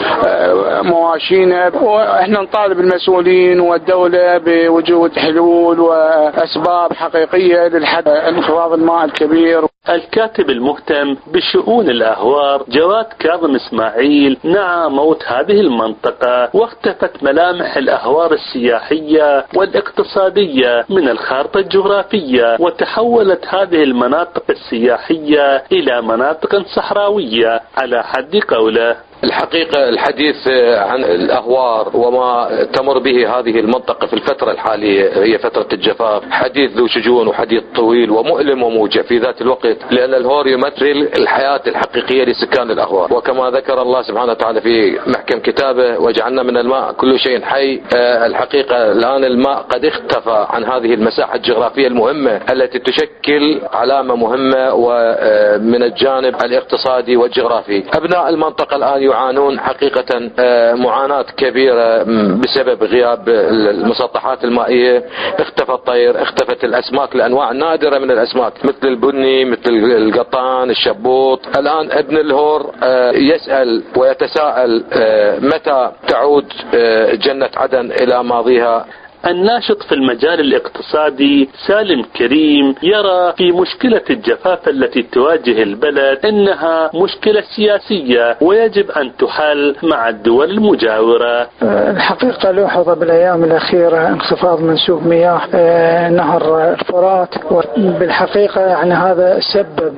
مواشينا. وإحنا نطالب المسؤولين والدولة بوجود حلول وأسباب حقيقية للحد انخفاض الماء الكبير. الكاتب المهتم بشؤون الأهوار جواد كاظم إسماعيل نعى موت هذه المنطقة، واختفت ملامح الأهوار السياحية والاقتصادية من الخارطة الجغرافية، وتحولت هذه المناطق السياحية إلى مناطق صحراوية على حد قوله. الحقيقة الحديث عن الأهوار وما تمر به هذه المنطقة في الفترة الحالية هي فترة الجفاف، حديث ذو شجون وحديث طويل ومؤلم وموجع في ذات الوقت، لأن الهور يمثل الحياة الحقيقية لسكان الأهوار. وكما ذكر الله سبحانه وتعالى في محكم كتابه وجعلنا من الماء كل شيء حي، الحقيقة الآن الماء قد اختفى عن هذه المساحة الجغرافية المهمة التي تشكل علامة مهمة ومن الجانب الاقتصادي والجغرافي. أبناء المنطقة الآن يعانون حقيقة معاناة كبيرة بسبب غياب المسطحات المائية، اختفى الطير، اختفت الأسماك، الأنواع النادرة من الأسماك مثل البني، مثل القطان، الشبوط. الآن ابن الهور يسأل ويتساءل متى تعود جنة عدن إلى ماضيها. الناشط في المجال الاقتصادي سالم كريم يرى في مشكلة الجفاف التي تواجه البلد إنها مشكلة سياسية ويجب أن تحل مع الدول المجاورة. الحقيقة لوحظ بالأيام الأخيرة انخفاض منسوب مياه نهر الفرات، وبالحقيقة يعني هذا سبب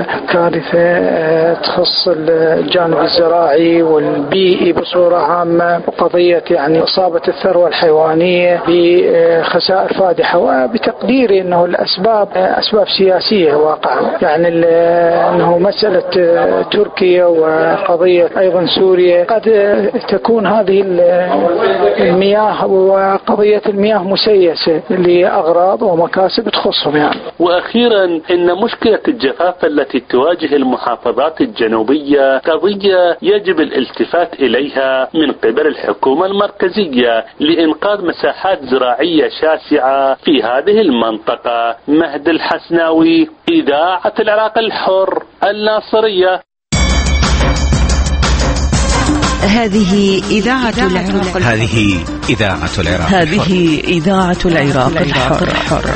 كارثة تخص الجانب الزراعي والبيئي بصورة عامة، وقضية يعني إصابة الثروة الحيوانية بخسائر فادحة. وبتقديري أنه الأسباب أسباب سياسية واقعة، يعني أنه مسألة تركيا وقضية أيضا سوريا قد تكون هذه المياه وقضية المياه مسيسة لأغراض ومكاسب تخصهم يعني. وأخيرا إن مشكلة الجفاف التي تواجه المحافظات الجنوبية قضية يجب الالتفات إليها من قبل الحكومة المركزية لإنقاذ مساحات مساحات زراعية شاسعة في هذه المنطقة. مهد الحسناوي، إذاعة العراق الحر، الناصرية. هذه إذاعة العراق. هذه إذاعة العراق. هذه إذاعة العراق الحر.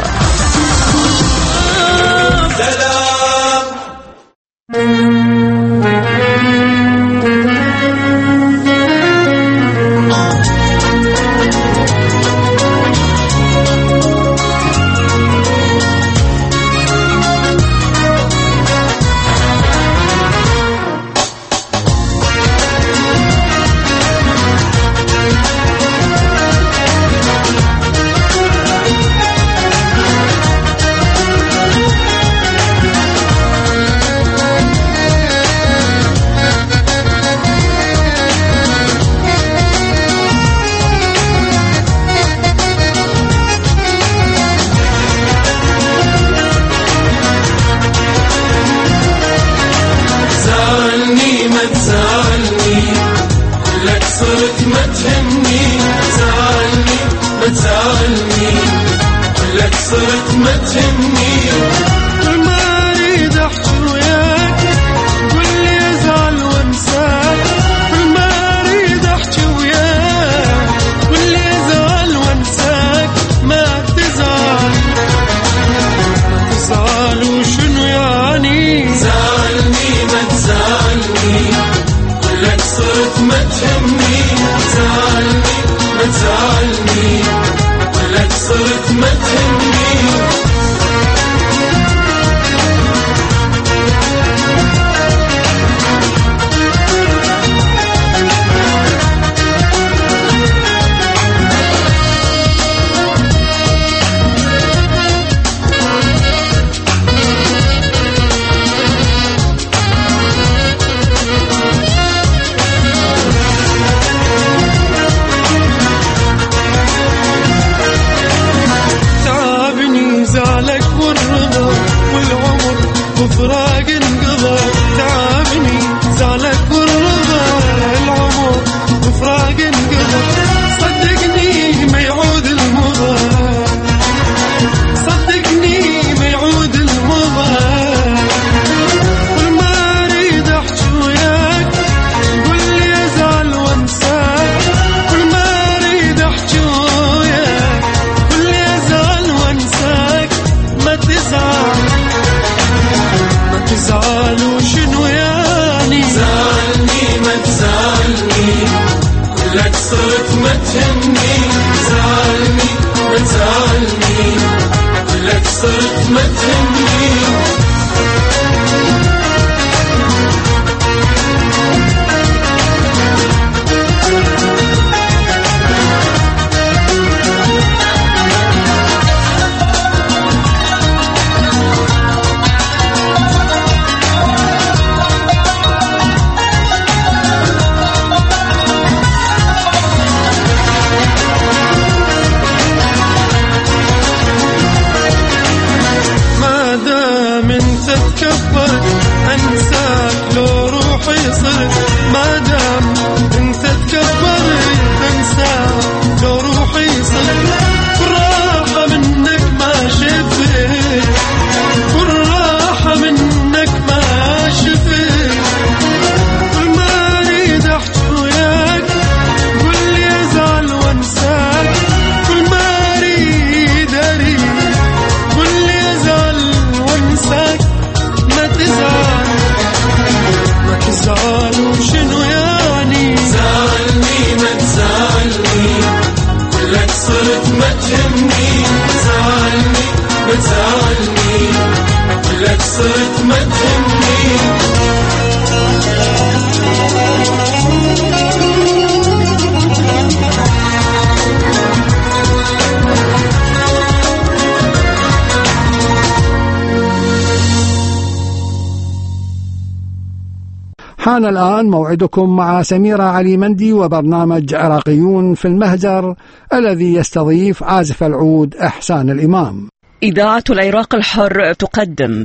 حان الآن موعدكم مع سميرة علي مندي وبرنامج عراقيون في المهجر الذي يستضيف عازف العود إحسان الإمام. إذاعة العراق الحر تقدم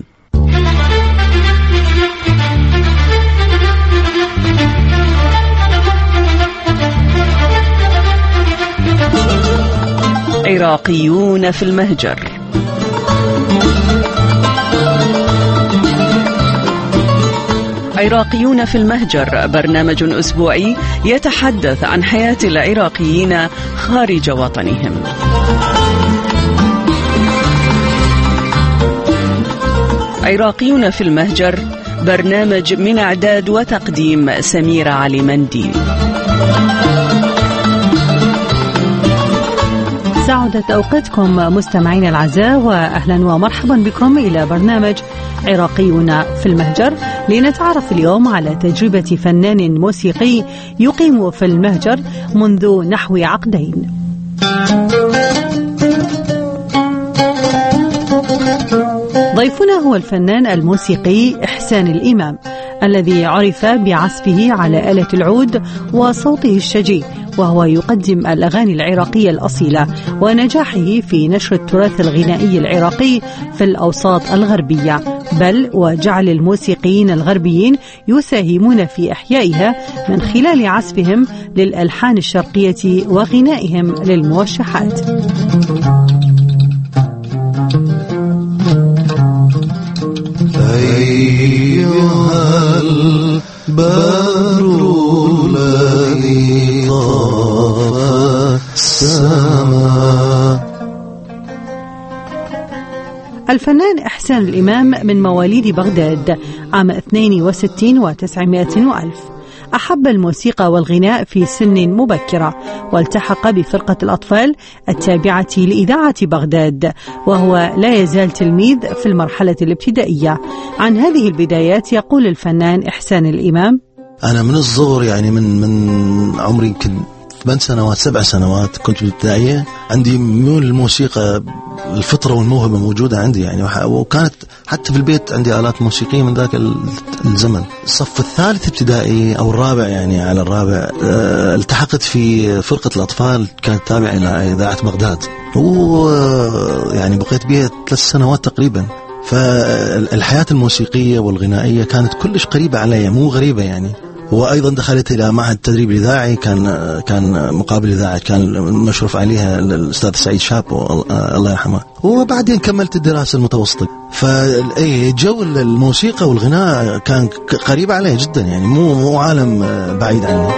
عراقيون في المهجر. عراقيون في المهجر برنامج أسبوعي يتحدث عن حياة العراقيين خارج وطنهم. عراقيون في المهجر برنامج من إعداد وتقديم سميرة علي منديل. سعدت أوقاتكم مستمعين الأعزاء، وأهلا ومرحبا بكم إلى برنامج عراقيون في المهجر، لنتعرف اليوم على تجربة فنان موسيقي يقيم في المهجر منذ نحو عقدين. ضيفنا هو الفنان الموسيقي إحسان الإمام، الذي عرف بعزفه على آلة العود وصوته الشجي، وهو يقدم الأغاني العراقية الأصيلة ونجاحه في نشر التراث الغنائي العراقي في الأوساط الغربية، بل وجعل الموسيقيين الغربيين يساهمون في إحيائها من خلال عزفهم للألحان الشرقية وغنائهم للموشحات. أيها البر الذي طاف السماء. الفنان إحسان الإمام من مواليد بغداد عام 62 و900 وألف. أحب الموسيقى والغناء في سن مبكرة، والتحق بفرقة الأطفال التابعة لإذاعة بغداد، وهو لا يزال تلميذ في المرحلة الابتدائية. عن هذه البدايات يقول الفنان إحسان الإمام: أنا من الصغر يعني من عمري يمكن 8 سنوات 7 سنوات كنت بالابتدائية، عندي ميول للموسيقى، الفطرة والموهبة موجودة عندي يعني، وكانت حتى في البيت عندي آلات موسيقية من ذاك الزمن. الصف الثالث ابتدائي أو الرابع، يعني على الرابع التحقت في فرقة الأطفال، كانت تابعة إلى إذاعة بغداد، ويعني بقيت بها 3 سنوات تقريبا. فالحياة الموسيقية والغنائية كانت كلش قريبة علي، مو غريبة يعني. وأيضا دخلت إلى معهد التدريب الإذاعي، كان مقابل إذاعة، كان مشرف عليها الأستاذ سعيد شاب الله يرحمه. وبعدين كملت الدراسة المتوسطة. فجو الموسيقى والغناء كان قريب علي جدا يعني، مو عالم بعيد عني.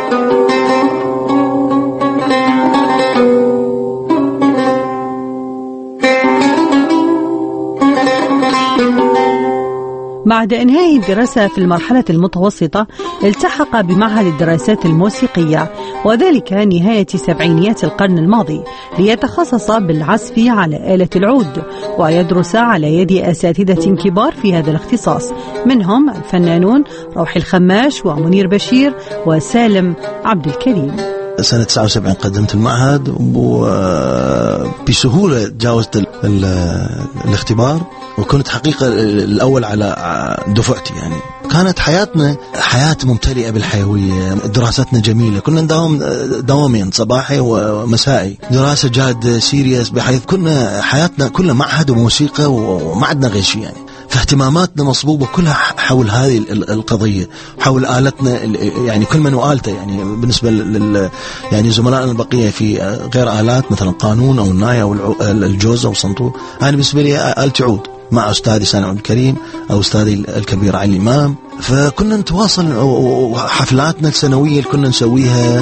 بعد إنهاء الدراسة في المرحلة المتوسطة التحق بمعهد الدراسات الموسيقية، وذلك نهاية سبعينيات القرن الماضي، ليتخصص بالعزف على آلة العود، ويدرس على يد أساتذة كبار في هذا الاختصاص، منهم الفنانون روحي الخماش ومنير بشير وسالم عبد الكريم. سنة 79 قدمت المعهد، وبسهولة تجاوزت الاختبار، وكنت حقيقة الأول على دفعتي يعني. كانت حياتنا حياة ممتلئة بالحيوية، دراستنا جميلة، كنا نداوم دوامين صباحي ومسائي، دراسة جاد سيريس، بحيث كنا حياتنا كلها معهد وموسيقى وما عندنا غير شيء يعني. فاهتماماتنا مصبوبة كلها حول هذه القضية، حول آلتنا يعني، كل من وآلته يعني. بالنسبة يعني زملائنا البقية في غير آلات مثلا قانون أو الناي أو الجوز أو الصنطور، أنا بالنسبة لي آلتي عود مع أستاذي سالم عبد الكريم أو أستاذي الكبير علي الإمام. فكنا نتواصل، وحفلاتنا السنوية اللي كنا نسويها.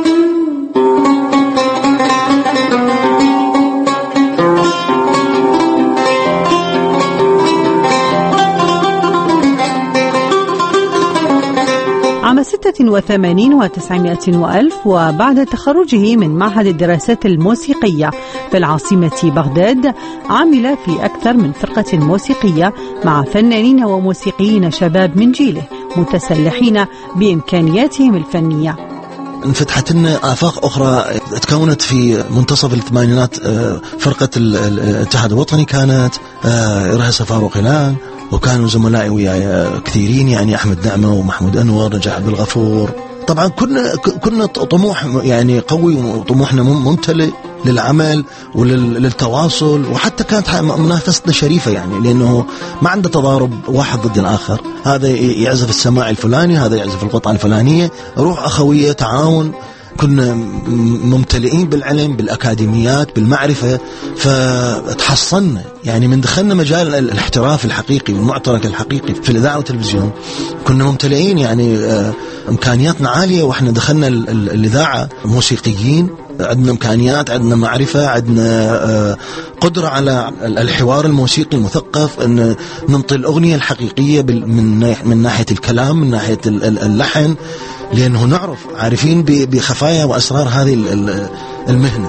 عام 86 و900 وألف، وبعد تخرجه من معهد الدراسات الموسيقية في العاصمة بغداد، عمل في أكثر من فرقة موسيقية مع فنانين وموسيقيين شباب من جيله، متسلحين بإمكانياتهم الفنية. انفتحت لنا آفاق أخرى، تكونت في منتصف الثمانينات فرقة الاتحاد الوطني، كانت رئيسها فاروق هلال، وكانوا زملائي وياي كثيرين يعني، أحمد نعمة ومحمود أنور نجاح عبد الغفور. طبعا كنا طموح يعني قوي، وطموحنا ممتلئ للعمل وللتواصل، وحتى كانت منافستنا شريفة يعني، لأنه ما عنده تضارب واحد ضد الآخر، هذا يعزف السماع الفلاني، هذا يعزف القطعة الفلانية، روح أخوية، تعاون. كنا ممتلئين بالعلم، بالأكاديميات، بالمعرفة، فتحصلنا يعني من دخلنا مجال الاحتراف الحقيقي والمعترك الحقيقي في الإذاعة والتلفزيون. كنا ممتلئين يعني إمكانياتنا عالية، وإحنا دخلنا الإذاعة موسيقيين، عندنا إمكانيات، عندنا معرفة، عندنا قدرة على الحوار الموسيقي المثقف، أن ننطي الأغنية الحقيقية من ناحية الكلام، من ناحية اللحن، لأنه عارفين بخفايا وأسرار هذه المهنة.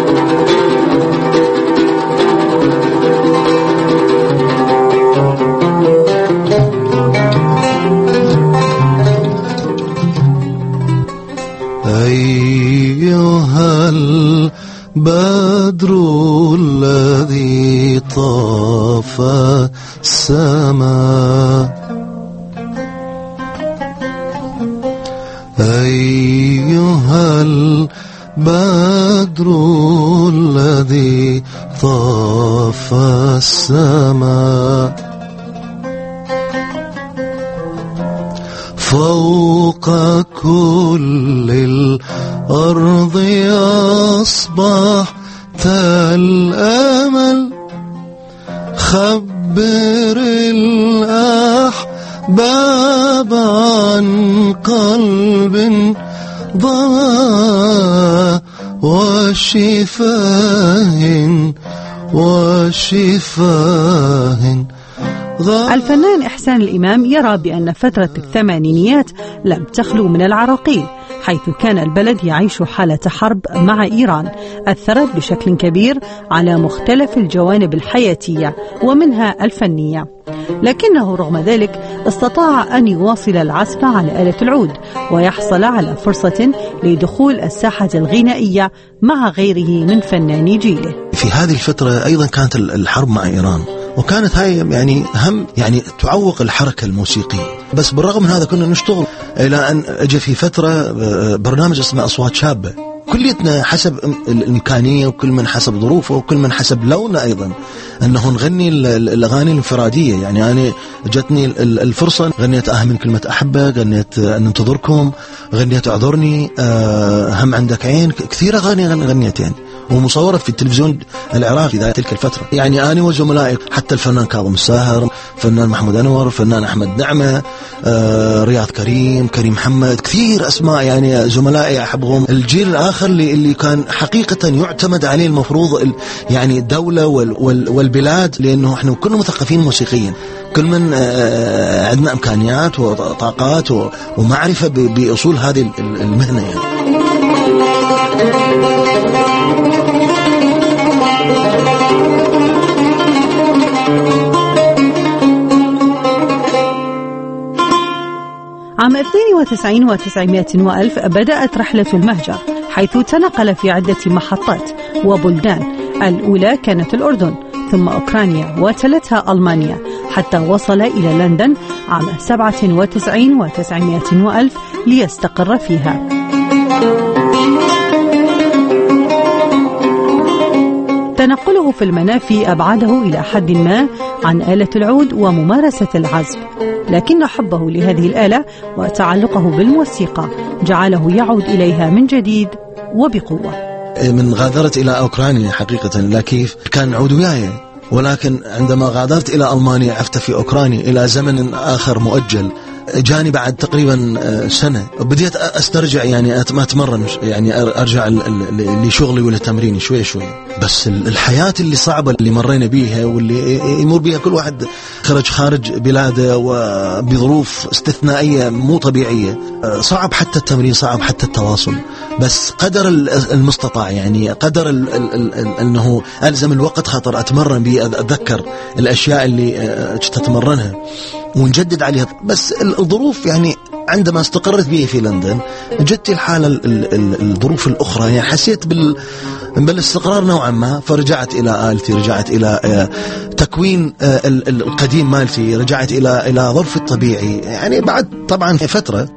أيها البدر الذي طاف السماء، أيها البدر الذي طاف السماء، فوق كل الأرض أصبحت الأمل، خبر الأحباب عن قلب ضاع وشفاه. الفنان إحسان الإمام يرى بأن فترة الثمانينيات لم تخلو من العراقيل، حيث كان البلد يعيش حالة حرب مع إيران أثرت بشكل كبير على مختلف الجوانب الحياتية ومنها الفنية، لكنه رغم ذلك استطاع أن يواصل العزف على آلة العود ويحصل على فرصة لدخول الساحة الغنائية مع غيره من فناني جيله. في هذه الفترة أيضا كانت الحرب مع إيران، وكانت هاي يعني تعوق الحركة الموسيقية، بس بالرغم من هذا كنا نشتغل إلى أن أجى في فترة برنامج اسمه أصوات شابة، كليتنا حسب الإمكانية، وكل من حسب ظروفه، وكل من حسب لونه أيضا، أنه نغني الأغاني الانفرادية. يعني أنا جتني الفرصة، غنيت من كلمة أحبة، غنيت أن انتظركم، غنيت أعذرني، هم عندك عين، كثير أغاني غنيت يعني، ومصورة في التلفزيون العراقي في تلك الفترة. يعني أنا وزملائي، حتى الفنان كاظم الساهر، فنان محمود أنور، فنان أحمد نعمة، رياض كريم محمد، كثير أسماء يعني زملائي أحبهم. الجيل الآخر اللي كان حقيقة يعتمد عليه المفروض يعني الدولة والبلاد، لأنه احنا كلنا مثقفين موسيقيا، كل من عندنا إمكانيات وطاقات ومعرفة بأصول هذه المهنة يعني. عام 92 و900 وألف بدأت رحلة المهجر، حيث تنقل في عدة محطات وبلدان. الأولى كانت الأردن، ثم أوكرانيا، وتلتها ألمانيا، حتى وصل إلى لندن عام 97 و900 وألف ليستقر فيها. تنقله في المنافي أبعده إلى حد ما عن آلة العود وممارسة العزف، لكن حبه لهذه الآلة وتعلقه بالموسيقى جعله يعود إليها من جديد وبقوة. من غادرت إلى أوكرانيا حقيقة لا كيف كان عود وياي، ولكن عندما غادرت إلى ألمانيا عفت في أوكرانيا إلى زمن آخر مؤجل، جاني بعد تقريبا سنة، بديت أسترجع يعني أتمرن، يعني أرجع لشغلي ولتمريني شوي شوي. بس الحياة اللي صعبة اللي مرينا بيها واللي يمر بيها كل واحد خارج بلاده وبظروف استثنائية مو طبيعية، صعب حتى التمرين، صعب حتى التواصل، بس قدر المستطاع يعني قدر أنه ألزم الوقت خاطر أتمرن به، أتذكر الأشياء اللي تتمرنها ونجدد عليها. بس الظروف يعني عندما استقرت بي في لندن جدت الحالة الظروف الأخرى، يعني حسيت بالاستقرار نوعا ما، فرجعت إلى آلتي، رجعت إلى تكوين القديم مالتي، رجعت إلى ظرف الطبيعي يعني بعد طبعا فترة.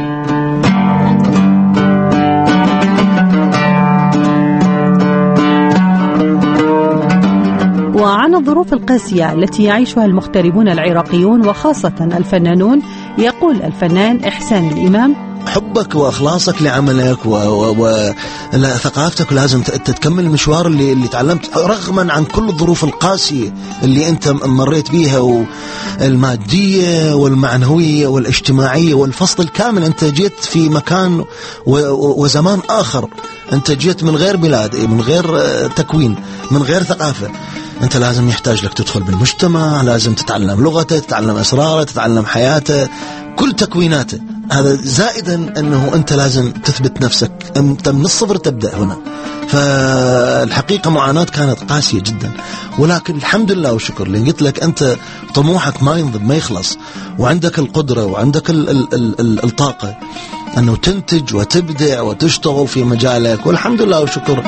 وعن الظروف القاسية التي يعيشها المغتربون العراقيون وخاصة الفنانون، يقول الفنان إحسان الإمام: حبك وإخلاصك لعملك وثقافتك، لازم تكمل المشوار اللي تعلمت رغما عن كل الظروف القاسية اللي أنت مريت بيها، والمادية والمعنوية والاجتماعية والفصل الكامل. أنت جيت في مكان وزمان آخر، أنت جيت من غير بلاد، من غير تكوين، من غير ثقافة. أنت لازم يحتاج لك تدخل بالمجتمع، لازم تتعلم لغته، تتعلم أسراره، تتعلم حياته، كل تكويناته. هذا زائدا أنه أنت لازم تثبت نفسك، أنت من الصفر تبدأ هنا. فالحقيقة معاناة كانت قاسية جدا، ولكن الحمد لله والشكر اللي قلت لك أنت طموحك ما ينضب ما يخلص، وعندك القدرة وعندك الطاقة أنه تنتج وتبدع وتشتغل في مجالك، والحمد لله والشكر.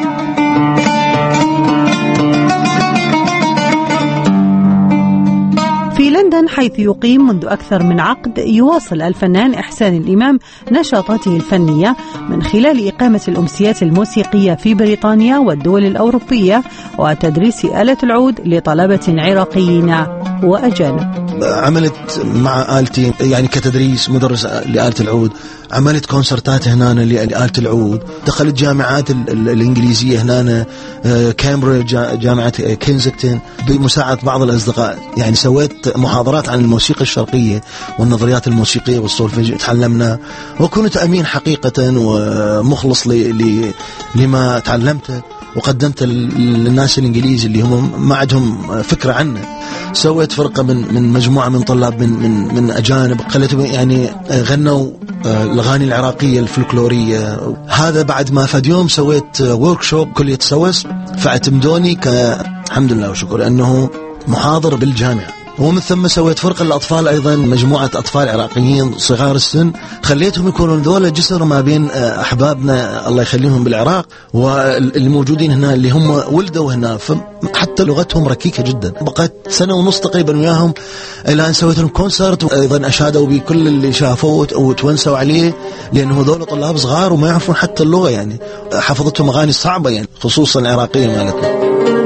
في لندن حيث يقيم منذ أكثر من عقد، يواصل الفنان إحسان الإمام نشاطاته الفنية من خلال إقامة الأمسيات الموسيقية في بريطانيا والدول الأوروبية وتدريس آلة العود لطلبة عراقيين وأجانب. عملت مع آلتي يعني كتدريس مدرس لآلة العود، عملت كونسرتات هنا لآلة العود، دخلت جامعات الإنجليزية هنا، كامبريدج، جامعة كينزكتون، بمساعدة بعض الأصدقاء. يعني سويت محاضرات عن الموسيقى الشرقية والنظريات الموسيقية والسولفيج، تعلمنا، وكنت أمين حقيقة ومخلص لما تعلمته وقدمت للناس الإنجليز اللي هم ما عندهم فكرة عنه. سويت فرقة من مجموعة من طلاب من أجانب، خليتهم يعني غنوا الأغاني العراقية الفلكلورية. هذا بعد ما فد يوم سويت وركشوب كلية سوس، فاعتمدوني الحمد لله وشكر أنه محاضر بالجامعة. ومن ثم سويت فرقة للأطفال أيضا، مجموعة أطفال عراقيين صغار السن، خليتهم يكونون ذولا جسر ما بين أحبابنا الله يخليهم بالعراق واللي موجودين هنا اللي هم ولدوا هنا، فحتى لغتهم ركيكة جدا. بقيت سنة ونص تقريبا وياهم إلى أن سويت لهم كونسرت، وأيضا أشادوا بكل اللي شافوه وتونسوا عليه، لأنه ذولا طلاب صغار وما يعرفون حتى اللغة، يعني حفظتهم أغاني صعبة يعني خصوصا العراقية مالتنا.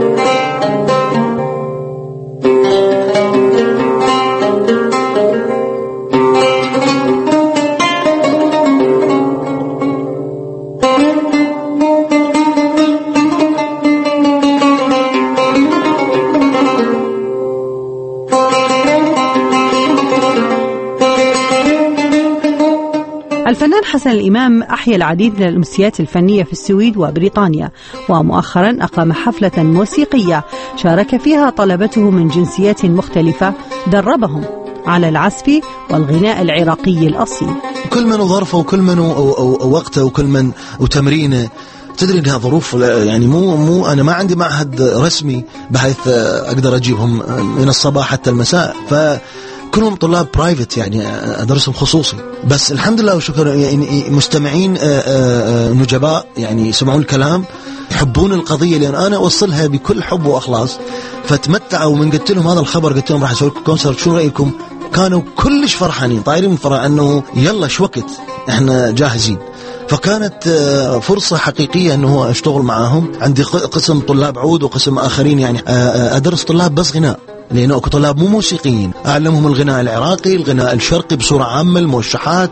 الفنان حسن الإمام أحيا العديد من الأمسيات الفنية في السويد وبريطانيا، ومؤخرا أقام حفلة موسيقية شارك فيها طلبته من جنسيات مختلفة، دربهم على العزف والغناء العراقي الأصيل. كل من ظرفه وكل من وقته وكل من وتمرينه. تدري انها ظروف، يعني مو انا ما عندي معهد رسمي بحيث اقدر اجيبهم من الصباح حتى المساء، كلهم طلاب برايفت يعني أدرسهم خصوصي. بس الحمد لله وشكر يعني مستمعين نجباء، يعني يسمعون الكلام، يحبون القضية، لأن أنا أوصلها بكل حب وأخلاص، فتمتعوا. ومن قلت لهم هذا الخبر، قلت لهم راح أسوي لكم كونسرت، شو رأيكم؟ كانوا كلش فرحانين، طايرين من فرح أنه يلا شو وقت احنا جاهزين. فكانت فرصة حقيقية أنه أشتغل معاهم. عندي قسم طلاب عود وقسم آخرين يعني أدرس طلاب بس غناء، لأنه طلاب مو موسيقيين، أعلمهم الغناء العراقي، الغناء الشرقي بصورة عامة، الموشحات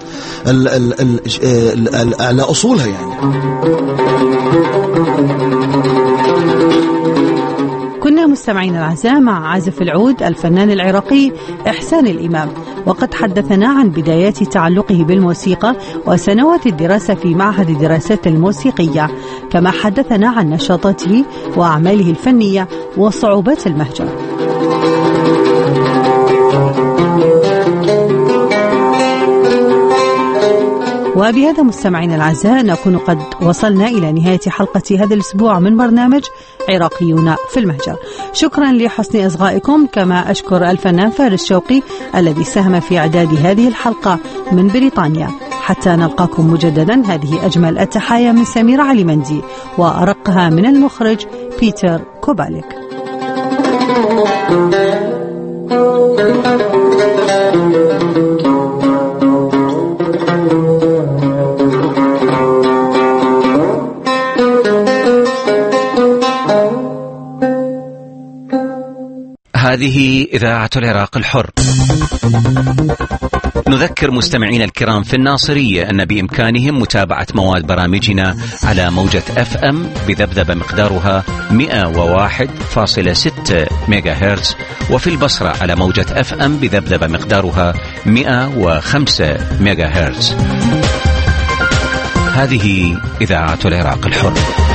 على أصولها يعني. كنا مستمعين الأعزاء مع عازف العود الفنان العراقي إحسان الإمام، وقد حدثنا عن بدايات تعلقه بالموسيقى وسنوات الدراسة في معهد الدراسات الموسيقية، كما حدثنا عن نشاطاته وأعماله الفنية وصعوبات المهجر. وبهذا مستمعين الأعزاء نكون قد وصلنا إلى نهاية حلقة هذا الأسبوع من برنامج عراقيون في المهجر. شكرا لحسن إصغائكم، كما أشكر الفنان فارس شوقي الذي ساهم في إعداد هذه الحلقة من بريطانيا. حتى نلقاكم مجددا، هذه أجمل التحايا من سمير علي مندي، وأرقها من المخرج بيتر كوباليك. هذه إذاعة العراق الحر. نذكر مستمعين الكرام في الناصرية أن بإمكانهم متابعة مواد برامجنا على موجة FM بذبذبة مقدارها 101.6 ميجا هرتز، وفي البصرة على موجة FM بذبذبة مقدارها 105 ميجا هرتز. هذه إذاعة العراق الحر.